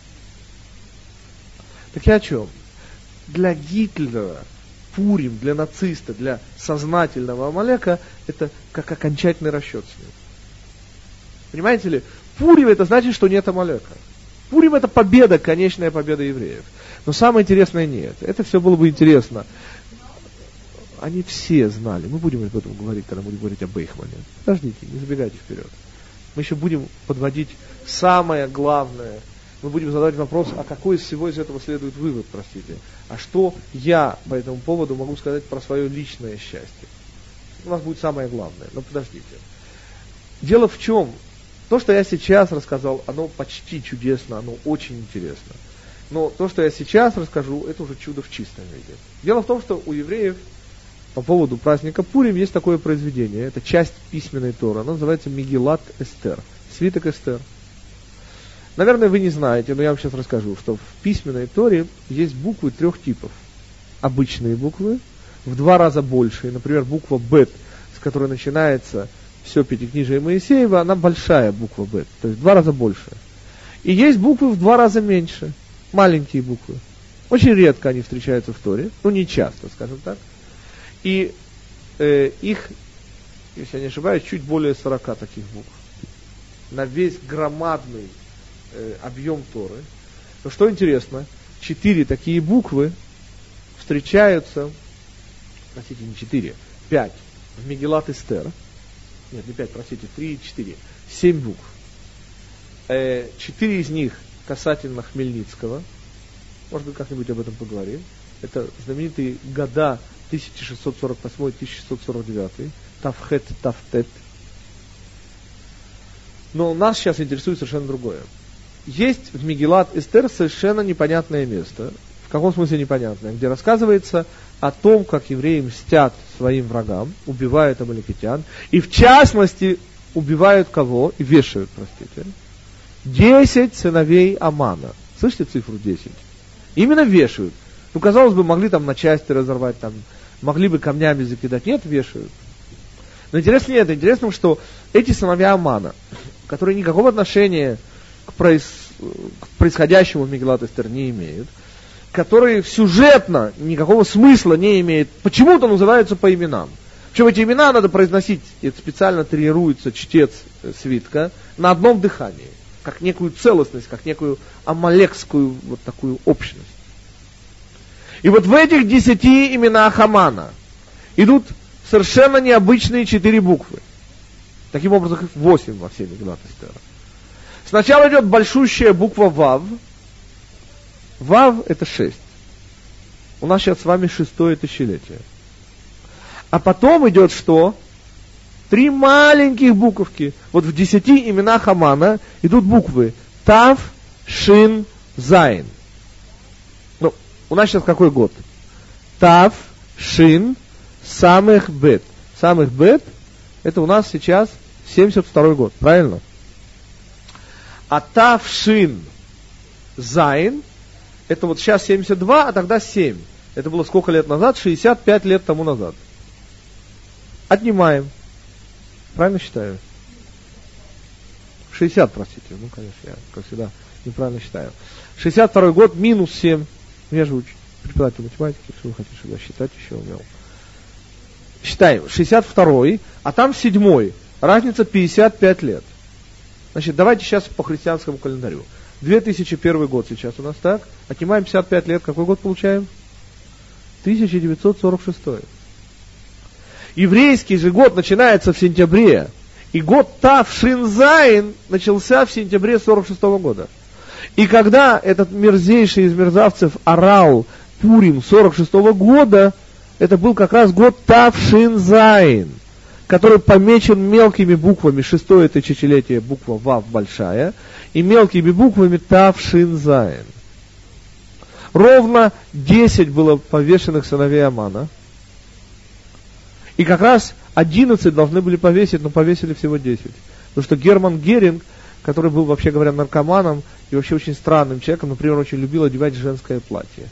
Speaker 1: Так я о чем? Для Гитлера Пурим, для нациста, для сознательного Амалека, это как окончательный расчет с ним. Понимаете ли? Пурим это значит, что нет Амалека. Пурим это победа, конечная победа евреев. Но самое интересное не это. Это все было бы интересно. Они все знали. Мы будем об этом говорить, когда будем говорить об Эйхмане. Подождите, не забегайте вперед. Мы еще будем подводить самое главное. Мы будем задавать вопрос, а какой из всего из этого следует вывод, простите. А что я по этому поводу могу сказать про свое личное счастье? У нас будет самое главное. Но подождите. Дело в чем? То, что я сейчас рассказал, оно почти чудесно, оно очень интересно. Но то, что я сейчас расскажу, это уже чудо в чистом виде. Дело в том, что у евреев по поводу праздника Пурим есть такое произведение. Это часть письменной Торы. Она называется Мегилат Эстер. Свиток Эстер. Наверное, вы не знаете, но я вам сейчас расскажу, что в письменной Торе есть буквы трех типов. Обычные буквы, в два раза больше. Например, буква Бет, с которой начинается все Пятикнижие Моисеева, она большая буква Бет, то есть в два раза больше. И есть буквы в два раза меньше, маленькие буквы. Очень редко они встречаются в Торе, ну не часто, скажем так. И э, их, если я не ошибаюсь, чуть более сорока таких букв. На весь громадный э, объем Торы. Но что интересно, четыре такие буквы встречаются, простите, не четыре, пять в Мегилат Эстер. Нет, не пять, простите, три и четыре. Семь букв. Э, четыре из них касательно Хмельницкого. Может быть, как-нибудь об этом поговорим. Это знаменитые года тысяча шестьсот сорок восьмой — тысяча шестьсот сорок девятый. Тавхет, Тавтет. Но нас сейчас интересует совершенно другое. Есть в Мегилат Эстер совершенно непонятное место. В каком смысле непонятное? Где рассказывается о том, как евреи мстят своим врагам, убивают амаликитян, и в частности убивают кого? И вешают, простите. Десять сыновей Амана. Слышите цифру десять? Именно вешают. Ну, казалось бы, могли там на части разорвать, там, могли бы камнями закидать. Нет, вешают. Но интересно нет, интересно, что эти сыновья Амана, которые никакого отношения к, проис... к происходящему в Мегилат Эстер не имеют, которые сюжетно никакого смысла не имеют, почему-то называются по именам. Причем эти имена надо произносить, это специально тренируется чтец свитка, на одном дыхании, как некую целостность, как некую амалекскую вот такую общность. И вот в этих десяти именах Амана идут совершенно необычные четыре буквы. Таким образом, их восемь во всей Мегилат Эстер. Сначала идет большущая буква Вав. Вав — это шесть. У нас сейчас с вами шестое тысячелетие. А потом идет что? Три маленьких буковки. Вот в десяти именах Амана идут буквы Тав, Шин, Зайн. Ну, у нас сейчас какой год? Тав, Шин, Самых Бет. Самых Бет — это у нас сейчас семьдесят второй год, правильно? А Тав, Шин, Зайн — это вот сейчас семьдесят два, а тогда семь. Это было сколько лет назад? шестьдесят пять лет тому назад. Отнимаем. Правильно считаю? шестьдесят, простите. Ну, конечно, я, как всегда, неправильно считаю. шестьдесят второй год минус семь. Я же преподаватель математики, что вы хотите, чтобы я считать еще умел. Считаем. шестьдесят второй, а там седьмой. Разница пятьдесят пять лет. Значит, давайте сейчас по христианскому календарю. две тысячи первый год сейчас у нас так. Отнимаем пятьдесят пять лет. Какой год получаем? тысяча девятьсот сорок шестой. Еврейский же год начинается в сентябре. И год Тав Шин Зайн начался в сентябре сорок шестого года. И когда этот мерзейший из мерзавцев орал Пурим сорок шестого года, это был как раз год Тав Шин Зайн, который помечен мелкими буквами, шестое тысячелетие, буква Вав большая, и мелкими буквами Тав Шин Зайн. Ровно десять было повешенных сыновей Амана. И как раз одиннадцать должны были повесить, но повесили всего десять. Потому что Герман Геринг, который был, вообще говоря, наркоманом и вообще очень странным человеком, например, очень любил одевать женское платье.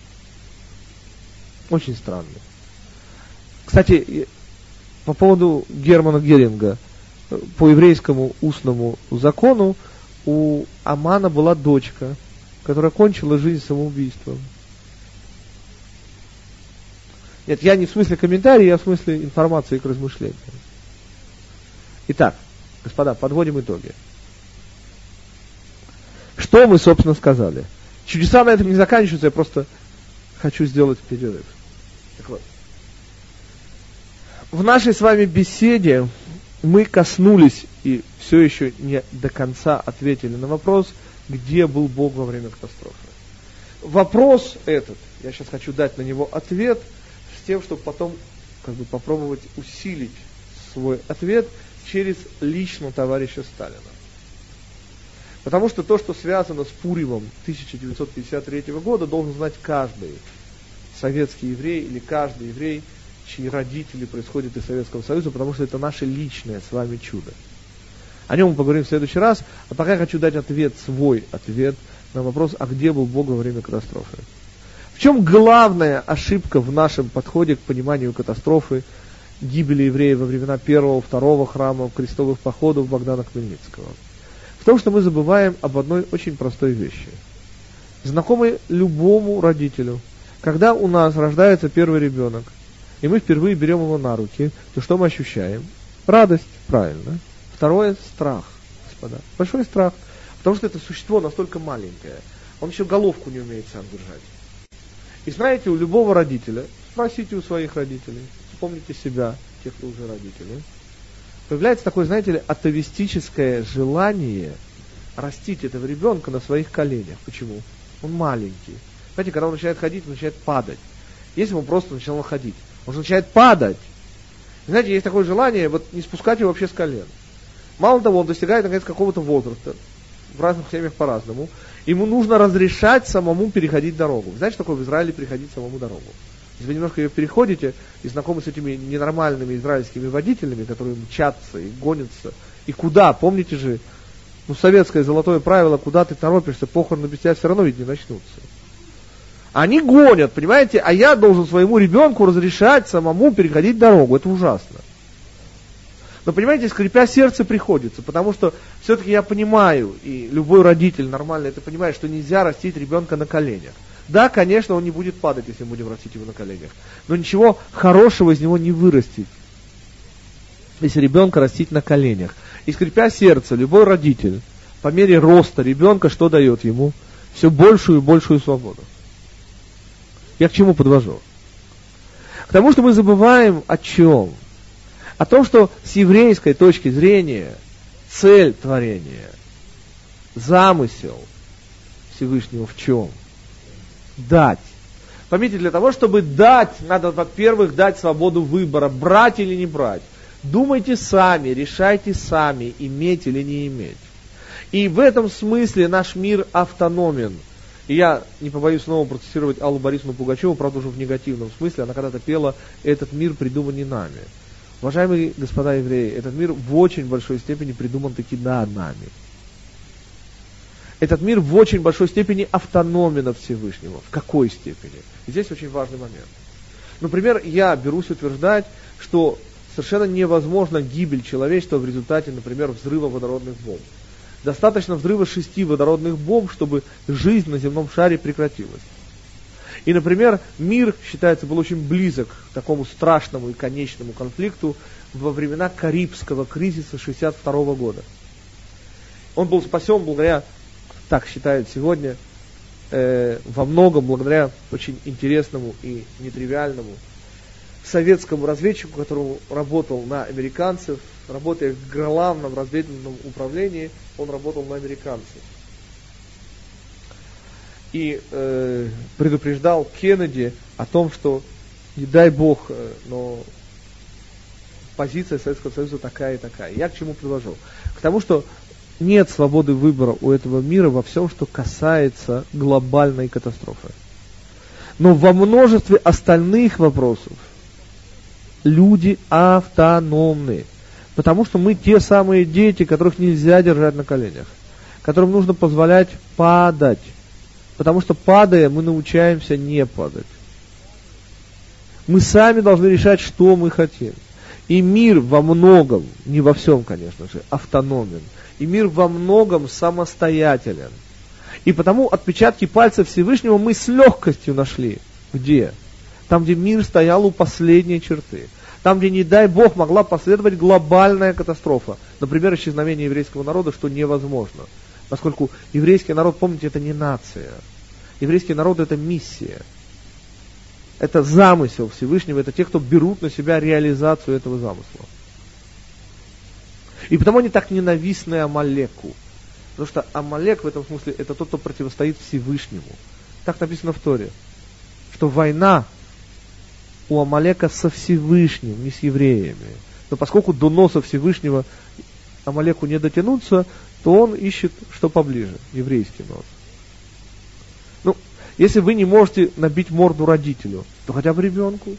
Speaker 1: Очень странно. Кстати, по поводу Германа Геринга, по еврейскому устному закону у Амана была дочка, которая кончила жизнь самоубийством. Нет, я не в смысле комментария, я в смысле информации к размышлениям. Итак, господа, подводим итоги. Что мы, собственно, сказали? Чудеса на этом не заканчиваются, я просто хочу сделать перерыв. Так вот. В нашей с вами беседе мы коснулись и все еще не до конца ответили на вопрос, где был Бог во время катастрофы. Вопрос этот, я сейчас хочу дать на него ответ, с тем, чтобы потом как бы попробовать усилить свой ответ через лично товарища Сталина. Потому что то, что связано с Пуримом тысяча девятьсот пятьдесят третьего года, должен знать каждый советский еврей или каждый еврей, чьи родители происходят из Советского Союза, потому что это наше личное с вами чудо. О нем мы поговорим в следующий раз, а пока я хочу дать ответ, свой ответ на вопрос, а где был Бог во время катастрофы. В чем главная ошибка в нашем подходе к пониманию катастрофы, гибели евреев во времена первого, второго храма, крестовых походов Богдана Хмельницкого? В том, что мы забываем об одной очень простой вещи, знакомой любому родителю. Когда у нас рождается первый ребенок, и мы впервые берем его на руки, то что мы ощущаем? Радость, правильно. Второе – страх, господа. Большой страх, потому что это существо настолько маленькое, он еще головку не умеет сам держать. И знаете, у любого родителя, спросите у своих родителей, вспомните себя, тех, кто уже родители, появляется такое, знаете ли, атовистическое желание растить этого ребенка на своих коленях. Почему? Он маленький. Знаете, когда он начинает ходить, он начинает падать. Если он просто начинал ходить, он же начинает падать. И знаете, есть такое желание вот не спускать его вообще с колен. Мало того, он достигает, наконец, какого-то возраста. В разных семьях по-разному. Ему нужно разрешать самому переходить дорогу. Знаете, что такое в Израиле переходить самому дорогу? Если вы немножко ее переходите и знакомы с этими ненормальными израильскими водителями, которые мчатся и гонятся, и куда, помните же, ну, советское золотое правило, куда ты торопишься, похороны без тебя все равно ведь не начнутся. Они гонят, понимаете, а я должен своему ребенку разрешать самому переходить дорогу. Это ужасно. Но, понимаете, скрипя сердце приходится, потому что все-таки я понимаю, и любой родитель нормально это понимает, что нельзя растить ребенка на коленях. Да, конечно, он не будет падать, если мы будем растить его на коленях. Но ничего хорошего из него не вырастет, если ребенка растить на коленях. И скрипя сердце, любой родитель, по мере роста ребенка, что дает ему? Все большую и большую свободу. Я к чему подвожу? К тому, что мы забываем о чем? О том, что с еврейской точки зрения цель творения, замысел Всевышнего в чем? Дать. Поймите, для того, чтобы дать, надо, во-первых, дать свободу выбора, брать или не брать. Думайте сами, решайте сами, иметь или не иметь. И в этом смысле наш мир автономен. И я не побоюсь снова процитировать Аллу Борисовну Пугачеву, правда уже в негативном смысле, она когда-то пела «Этот мир придуман не нами». Уважаемые господа евреи, этот мир в очень большой степени придуман таки да нами. Этот мир в очень большой степени автономен от Всевышнего. В какой степени? И здесь очень важный момент. Например, я берусь утверждать, что совершенно невозможна гибель человечества в результате, например, взрыва водородных бомб. Достаточно взрыва шести водородных бомб, чтобы жизнь на земном шаре прекратилась. И, например, мир, считается, был очень близок к такому страшному и конечному конфликту во времена Карибского кризиса шестьдесят второго года. Он был спасен благодаря, так считают сегодня, э, во многом благодаря очень интересному и нетривиальному советскому разведчику, который работал на американцев, работая в главном разведывательном управлении, он работал на американцев. И э, предупреждал Кеннеди о том, что, не дай бог, э, но позиция Советского Союза такая и такая. Я к чему предложил? К тому, что нет свободы выбора у этого мира во всем, что касается глобальной катастрофы. Но во множестве остальных вопросов люди автономны. Потому что мы те самые дети, которых нельзя держать на коленях, которым нужно позволять падать. Потому что падая, мы научаемся не падать. Мы сами должны решать, что мы хотим. И мир во многом, не во всем, конечно же, автономен. И мир во многом самостоятелен. И потому отпечатки пальцев Всевышнего мы с легкостью нашли. Где? Там, где мир стоял у последней черты. Там, где, не дай Бог, могла последовать глобальная катастрофа. Например, исчезновение еврейского народа, что невозможно. Поскольку еврейский народ, помните, это не нация. Еврейский народ — это миссия. Это замысел Всевышнего, это те, кто берут на себя реализацию этого замысла. И потому они так ненавистны Амалеку. Потому что Амалек в этом смысле это тот, кто противостоит Всевышнему. Так написано в Торе, что война у Амалека со Всевышним, не с евреями. Но поскольку до носа Всевышнего Амалеку не дотянуться, то он ищет что поближе, еврейский нос. Ну, если вы не можете набить морду родителю, то хотя бы ребенку.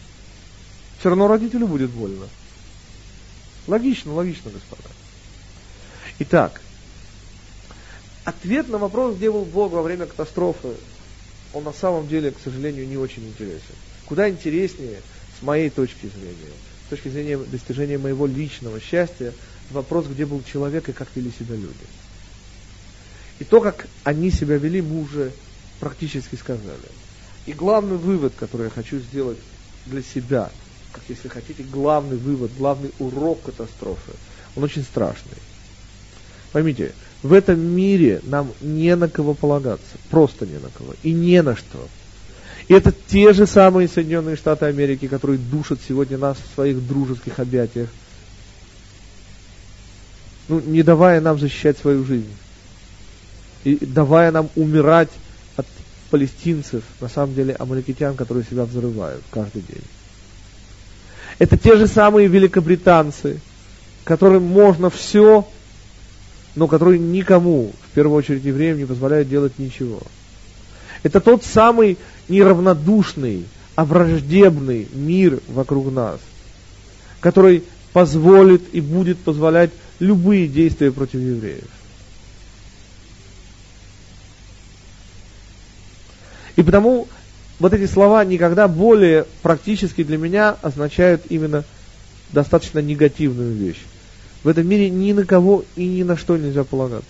Speaker 1: Все равно родителю будет больно. Логично, логично, господа. Итак, ответ на вопрос, где был Бог во время катастрофы, он на самом деле, к сожалению, не очень интересен. Куда интереснее, с моей точки зрения, с точки зрения достижения моего личного счастья, вопрос, где был человек и как вели себя люди. И то, как они себя вели, мы уже практически сказали. И главный вывод, который я хочу сделать для себя, как если хотите, главный вывод, главный урок катастрофы, он очень страшный. Поймите, в этом мире нам не на кого полагаться, просто не на кого, и не на что. И это те же самые Соединенные Штаты Америки, которые душат сегодня нас в своих дружеских объятиях, ну, не давая нам защищать свою жизнь, и давая нам умирать от палестинцев, на самом деле амаликитян, которые себя взрывают каждый день. Это те же самые великобританцы, которым можно все, но которые никому, в первую очередь евреям, не позволяют делать ничего. Это тот самый неравнодушный, а враждебный мир вокруг нас, который позволит и будет позволять любые действия против евреев. И потому вот эти слова никогда более практически для меня означают именно достаточно негативную вещь. В этом мире ни на кого и ни на что нельзя полагаться.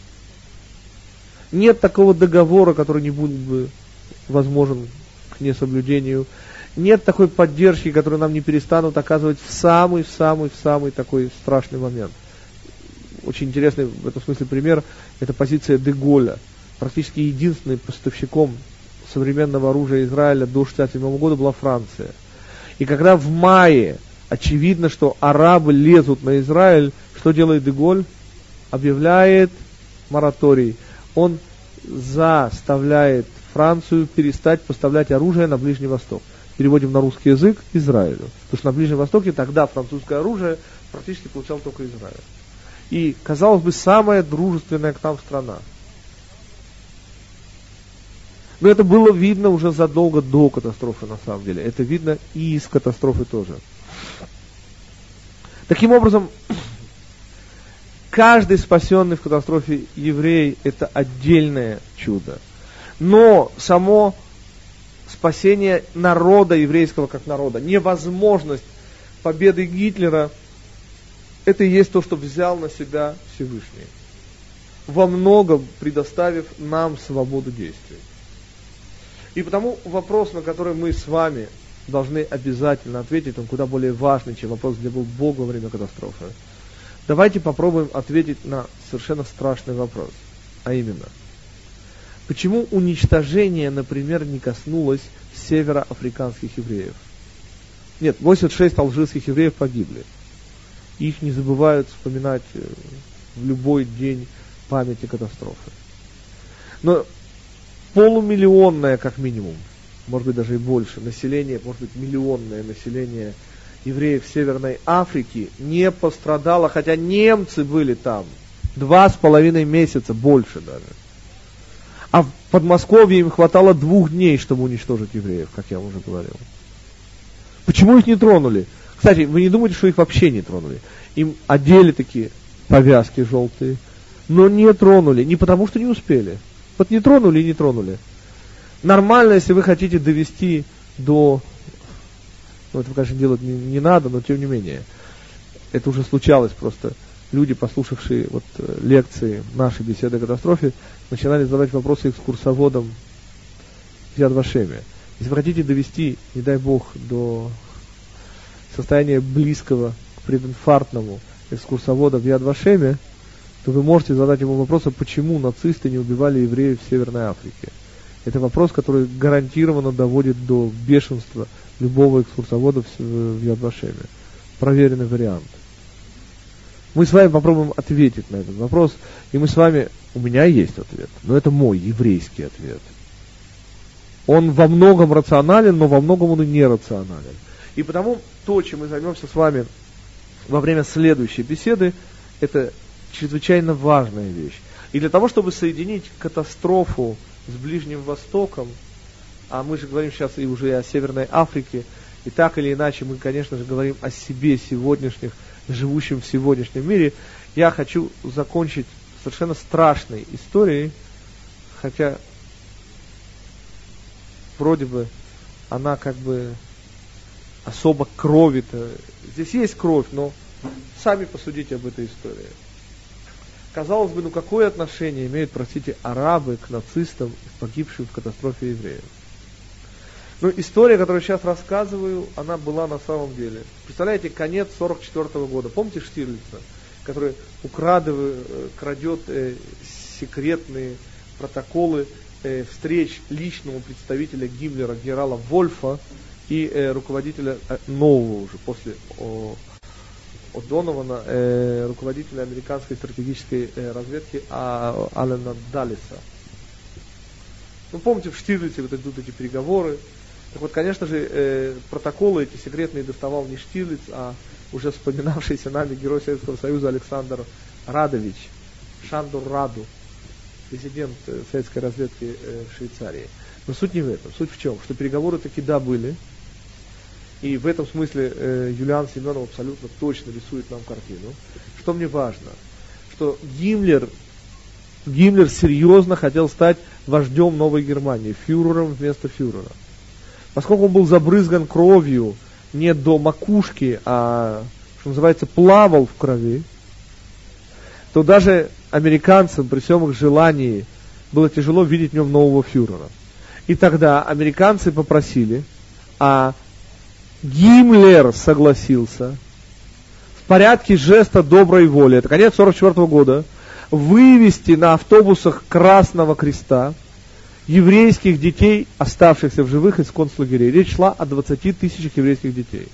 Speaker 1: Нет такого договора, который не будет бы возможен к несоблюдению. Нет такой поддержки, которую нам не перестанут оказывать в самый-самый-самый такой страшный момент. Очень интересный в этом смысле пример – это позиция де Голля, практически единственным поставщиком современного оружия Израиля до шестьдесят седьмого года была Франция. И когда в мае очевидно, что арабы лезут на Израиль, что делает де Голль? Объявляет мораторий. Он заставляет Францию перестать поставлять оружие на Ближний Восток. Переводим на русский язык Израилю. Потому что на Ближнем Востоке тогда французское оружие практически получал только Израиль. И, казалось бы, самая дружественная к нам страна. Но это было видно уже задолго до катастрофы, на самом деле. Это видно и из катастрофы тоже. Таким образом, каждый спасенный в катастрофе еврей – это отдельное чудо. Но само спасение народа еврейского как народа, невозможность победы Гитлера – это и есть то, что взял на себя Всевышний, во многом предоставив нам свободу действий. И потому вопрос, на который мы с вами должны обязательно ответить, он куда более важный, чем вопрос, где был Бог во время катастрофы. Давайте попробуем ответить на совершенно страшный вопрос, а именно, почему уничтожение, например, не коснулось североафриканских евреев? Нет, восемьдесят шесть алжирских евреев погибли. Их не забывают вспоминать в любой день памяти катастрофы. Но полумиллионное, как минимум, может быть даже и больше, население, может быть миллионное население евреев Северной Африки не пострадало, хотя немцы были там два с половиной месяца, больше даже. А в Подмосковье им хватало двух дней, чтобы уничтожить евреев, как я уже говорил. Почему их не тронули? Кстати, вы не думаете, что их вообще не тронули? Им одели такие повязки желтые, но не тронули, не потому что не успели. Вот не тронули и не тронули. Нормально, если вы хотите довести до... Ну, это, конечно, делать не, не надо, но тем не менее. Это уже случалось просто. Люди, послушавшие вот, лекции нашей беседы о катастрофе, начинали задавать вопросы экскурсоводам в Яд Вашеме. Если вы хотите довести, не дай Бог, до состояния близкого к прединфарктному экскурсовода в Яд Вашеме, то вы можете задать ему вопрос, а почему нацисты не убивали евреев в Северной Африке. Это вопрос, который гарантированно доводит до бешенства любого экскурсовода в Яд Вашеме. Проверенный вариант. Мы с вами попробуем ответить на этот вопрос, и мы с вами, у меня есть ответ, но это мой еврейский ответ. Он во многом рационален, но во многом он и нерационален. И потому то, чем мы займемся с вами во время следующей беседы, это чрезвычайно важная вещь. И для того, чтобы соединить катастрофу с Ближним Востоком, а мы же говорим сейчас и уже и о Северной Африке, и так или иначе мы, конечно же, говорим о себе сегодняшних, живущем в сегодняшнем мире, я хочу закончить совершенно страшной историей, хотя вроде бы она как бы особо крови-то. Здесь есть кровь, но сами посудите об этой истории. Казалось бы, ну какое отношение имеют, простите, арабы к нацистам, погибшим в катастрофе евреев? Ну, история, которую я сейчас рассказываю, она была на самом деле. Представляете, конец сорок четвёртого года. Помните Штирлица, который украдывает, крадет э, секретные протоколы э, встреч личного представителя Гиммлера, генерала Вольфа, и э, руководителя э, нового уже, после о, от Донована, э, руководителя американской стратегической э, разведки а, Алена Даллеса. Ну, помните, в Штирлице вот идут эти переговоры. Так вот, конечно же, э, протоколы эти секретные доставал не Штирлиц, а уже вспоминавшийся нами герой Советского Союза Александр Радович, Шандор Раду, президент э, советской разведки э, в Швейцарии. Но суть не в этом. Суть в чем? Что переговоры таки да были. И в этом смысле э, Юлиан Семенов абсолютно точно рисует нам картину. Что мне важно? Что Гиммлер, Гиммлер серьезно хотел стать вождем Новой Германии, фюрером вместо фюрера. Поскольку он был забрызган кровью не до макушки, а, что называется, плавал в крови, то даже американцам при всем их желании было тяжело видеть в нем нового фюрера. И тогда американцы попросили, а Гиммлер согласился в порядке жеста доброй воли, это конец сорок четвёртого года, вывести на автобусах Красного Креста еврейских детей, оставшихся в живых из концлагерей. Речь шла о двадцати тысячах еврейских детей.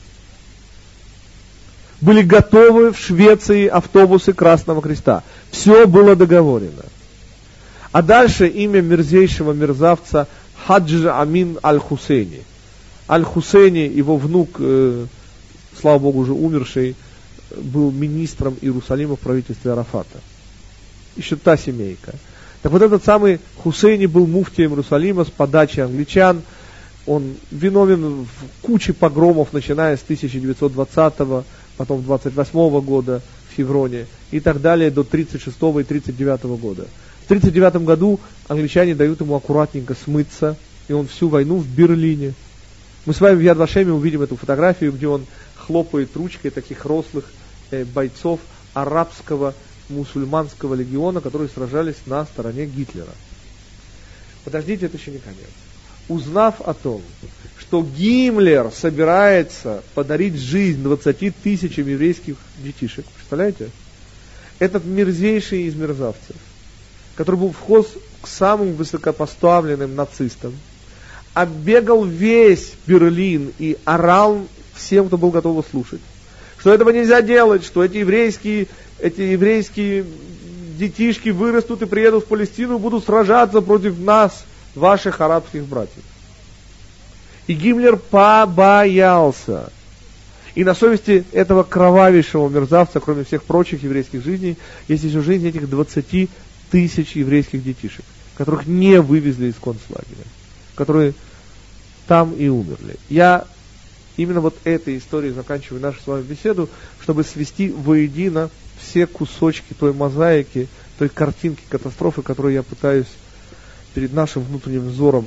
Speaker 1: Были готовы в Швеции автобусы Красного Креста. Все было договорено. А дальше имя мерзейшего мерзавца Хаджи Амин Аль-Хусейни. Аль-Хусейни, его внук, э, слава Богу, уже умерший, был министром Иерусалима в правительстве Арафата. Еще та семейка. Так вот этот самый Хусейни был муфтием Иерусалима с подачи англичан. Он виновен в куче погромов, начиная с тысяча девятьсот двадцатого, потом двадцать восьмого года в Хевроне и так далее до тридцать шестого и тридцать девятого года. В тридцать девятом году англичане дают ему аккуратненько смыться, и он всю войну в Берлине. Мы с вами в Яд Вашеме увидим эту фотографию, где он хлопает ручкой таких рослых э, бойцов арабского мусульманского легиона, которые сражались на стороне Гитлера. Подождите, это еще не конец. Узнав о том, что Гиммлер собирается подарить жизнь двадцати тысячам еврейских детишек, представляете? Этот мерзейший из мерзавцев, который был вхож к самым высокопоставленным нацистам, оббегал весь Берлин и орал всем, кто был готов его слушать, что этого нельзя делать, что эти еврейские, эти еврейские детишки вырастут и приедут в Палестину и будут сражаться против нас, ваших арабских братьев. И Гиммлер побоялся. И на совести этого кровавейшего мерзавца, кроме всех прочих еврейских жизней, есть еще жизнь этих двадцати тысяч еврейских детишек, которых не вывезли из концлагеря, которые там и умерли. Я именно вот этой историей заканчиваю нашу с вами беседу, чтобы свести воедино все кусочки той мозаики, той картинки катастрофы, которую я пытаюсь перед нашим внутренним взором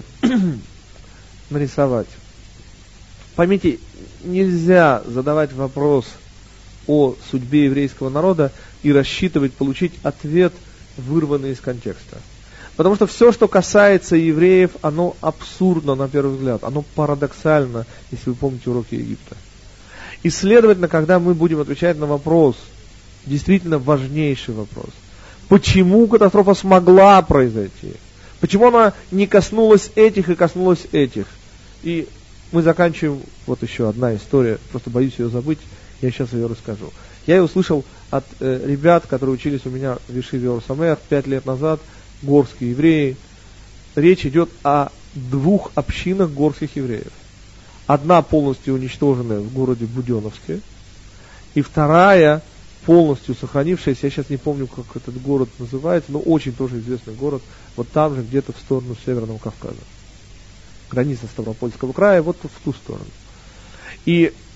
Speaker 1: нарисовать. Поймите, нельзя задавать вопрос о судьбе еврейского народа и рассчитывать получить ответ, вырванный из контекста. Потому что все, что касается евреев, оно абсурдно на первый взгляд, оно парадоксально, если вы помните уроки Египта. И следовательно, когда мы будем отвечать на вопрос, действительно важнейший вопрос, почему катастрофа смогла произойти, почему она не коснулась этих и коснулась этих, и мы заканчиваем, вот еще одна история, просто боюсь ее забыть, я сейчас ее расскажу. Я ее услышал от э, ребят, которые учились у меня в Ешиве Ор Самеах пять лет назад, горские евреи. Речь идет о двух общинах горских евреев. Одна полностью уничтоженная в городе Буденовске, и вторая полностью сохранившаяся, я сейчас не помню, как этот город называется, но очень тоже известный город, вот там же, где-то в сторону Северного Кавказа. Граница Ставропольского края, вот в ту сторону. И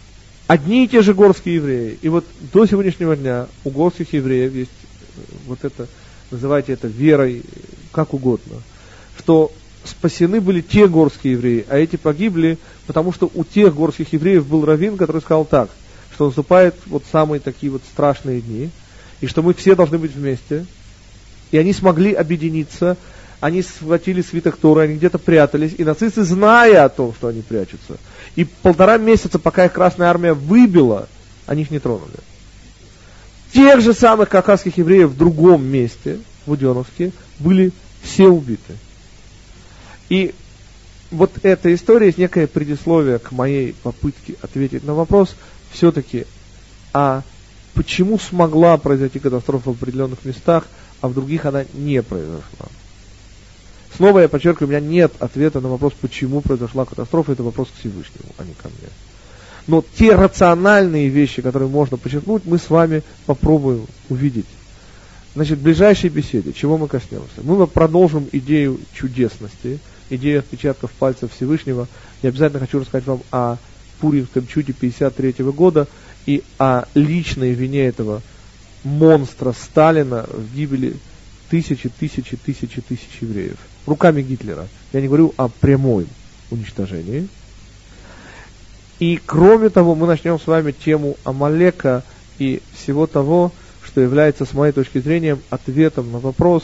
Speaker 1: одни и те же горские евреи. И вот до сегодняшнего дня у горских евреев есть вот это, называйте это верой, как угодно, что спасены были те горские евреи, а эти погибли, потому что у тех горских евреев был раввин, который сказал так, что наступают вот самые такие вот страшные дни, и что мы все должны быть вместе. И они смогли объединиться, они схватили свиток Торы, они где-то прятались, и нацисты, зная о том, что они прячутся, и полтора месяца, пока их Красная Армия выбила, они их не тронули. Тех же самых кавказских евреев в другом месте, в Буденновске, были все убиты. И вот эта история есть некое предисловие к моей попытке ответить на вопрос, все-таки, а почему смогла произойти катастрофа в определенных местах, а в других она не произошла. Снова я подчеркиваю, у меня нет ответа на вопрос, почему произошла катастрофа, это вопрос к Всевышнему, а не ко мне. Но те рациональные вещи, которые можно подчеркнуть, мы с вами попробуем увидеть. Значит, в ближайшей беседе, чего мы коснемся? Мы продолжим идею чудесности, идею отпечатков пальцев Всевышнего. Я обязательно хочу рассказать вам о Пуримском чуде пятьдесят третьего года и о личной вине этого монстра Сталина в гибели тысячи, тысячи, тысячи, тысяч евреев. Руками Гитлера. Я не говорю о прямом уничтожении. И кроме того, мы начнем с вами тему Амалека и всего того, что является, с моей точки зрения, ответом на вопрос,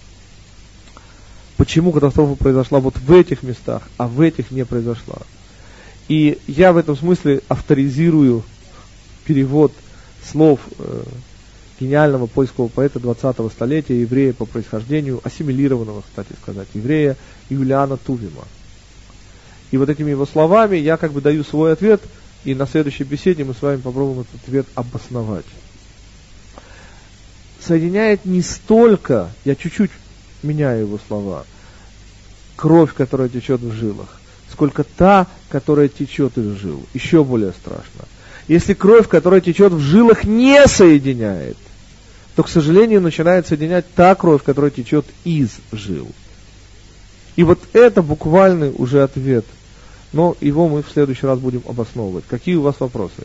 Speaker 1: почему катастрофа произошла вот в этих местах, а в этих не произошла. И я в этом смысле авторизирую перевод слов э, гениального польского поэта двадцатого столетия, еврея по происхождению, ассимилированного, кстати сказать, еврея Юлиана Тувима. И вот этими его словами я как бы даю свой ответ, и на следующей беседе мы с вами попробуем этот ответ обосновать. Соединяет не столько, я чуть-чуть меняю его слова, кровь, которая течет в жилах, сколько та, которая течет из жил. Еще более страшно. Если кровь, которая течет в жилах, не соединяет, то, к сожалению, начинает соединять та кровь, которая течет из жил. И вот это буквальный уже ответ. Но его мы в следующий раз будем обосновывать. Какие у вас вопросы?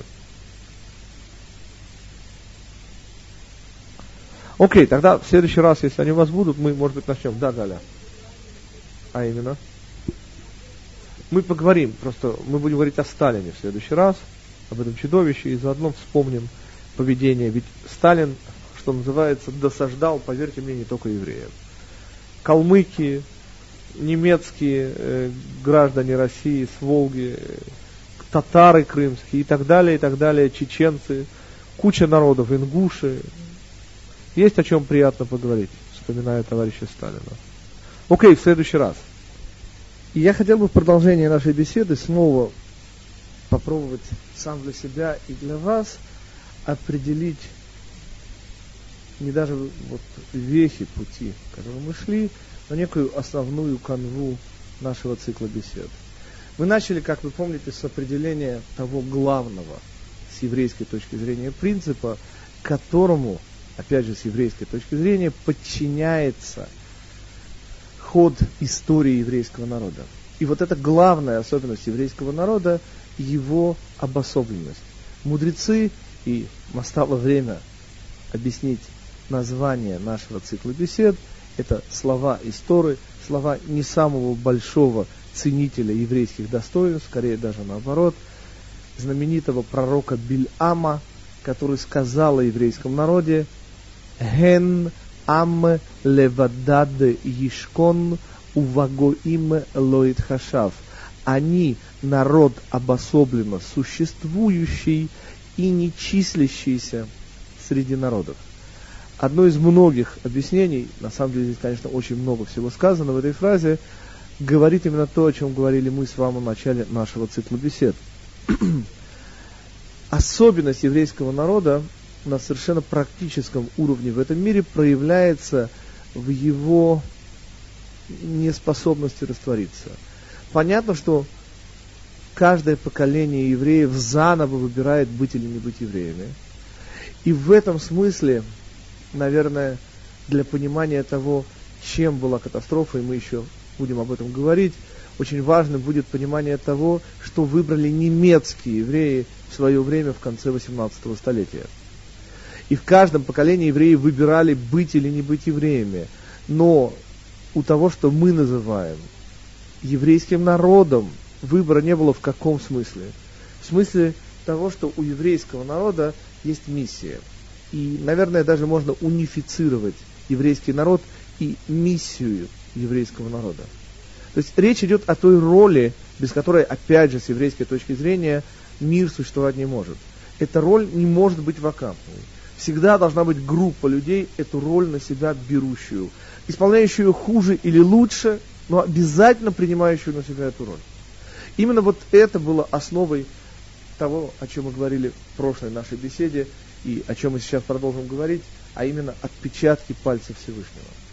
Speaker 1: Окей, тогда в следующий раз, если они у вас будут, мы, может быть, начнем. Да, Галя? А именно? Мы поговорим, просто мы будем говорить о Сталине в следующий раз, об этом чудовище, и заодно вспомним поведение. Ведь Сталин, что называется, досаждал, поверьте мне, не только евреям. Калмыки, немецкие э, граждане России с Волги, э, татары крымские и так далее, и так далее, чеченцы, куча народов, ингуши. Есть о чем приятно поговорить, вспоминая товарища Сталина. Окей, в следующий раз. И я хотел бы в продолжении нашей беседы снова попробовать сам для себя и для вас определить не даже вот вехи пути, к которому мы шли, но некую основную канву нашего цикла бесед. Мы начали, как вы помните, с определения того главного с еврейской точки зрения принципа, которому, опять же, с еврейской точки зрения, подчиняется ход истории еврейского народа. И вот это главная особенность еврейского народа, его обособленность. Мудрецы, и настало время объяснить название нашего цикла бесед, это слова из Торы, слова не самого большого ценителя еврейских достоинств, скорее даже наоборот, знаменитого пророка Бильама, который сказал о еврейском народе: «Ген ам левадад ишкон увагоим лоит хашав». Они народ обособленно существующий и не числящийся среди народов. Одно из многих объяснений, на самом деле здесь, конечно, очень много всего сказано в этой фразе, говорит именно то, о чем говорили мы с вами в начале нашего цикла бесед. Особенность еврейского народа на совершенно практическом уровне в этом мире проявляется в его неспособности раствориться. Понятно, что каждое поколение евреев заново выбирает быть или не быть евреями. И в этом смысле, наверное, для понимания того, чем была катастрофа, и мы еще будем об этом говорить, очень важным будет понимание того, что выбрали немецкие евреи в свое время в конце восемнадцатого столетия. И в каждом поколении евреи выбирали быть или не быть евреями. Но у того, что мы называем еврейским народом, выбора не было в каком смысле? В смысле того, что у еврейского народа есть миссия. И, наверное, даже можно унифицировать еврейский народ и миссию еврейского народа. То есть речь идет о той роли, без которой, опять же, с еврейской точки зрения, мир существовать не может. Эта роль не может быть вакантной. Всегда должна быть группа людей, эту роль на себя берущую, исполняющую хуже или лучше, но обязательно принимающую на себя эту роль. Именно вот это было основой того, о чем мы говорили в прошлой нашей беседе, и о чем мы сейчас продолжим говорить, а именно отпечатки пальцев Всевышнего.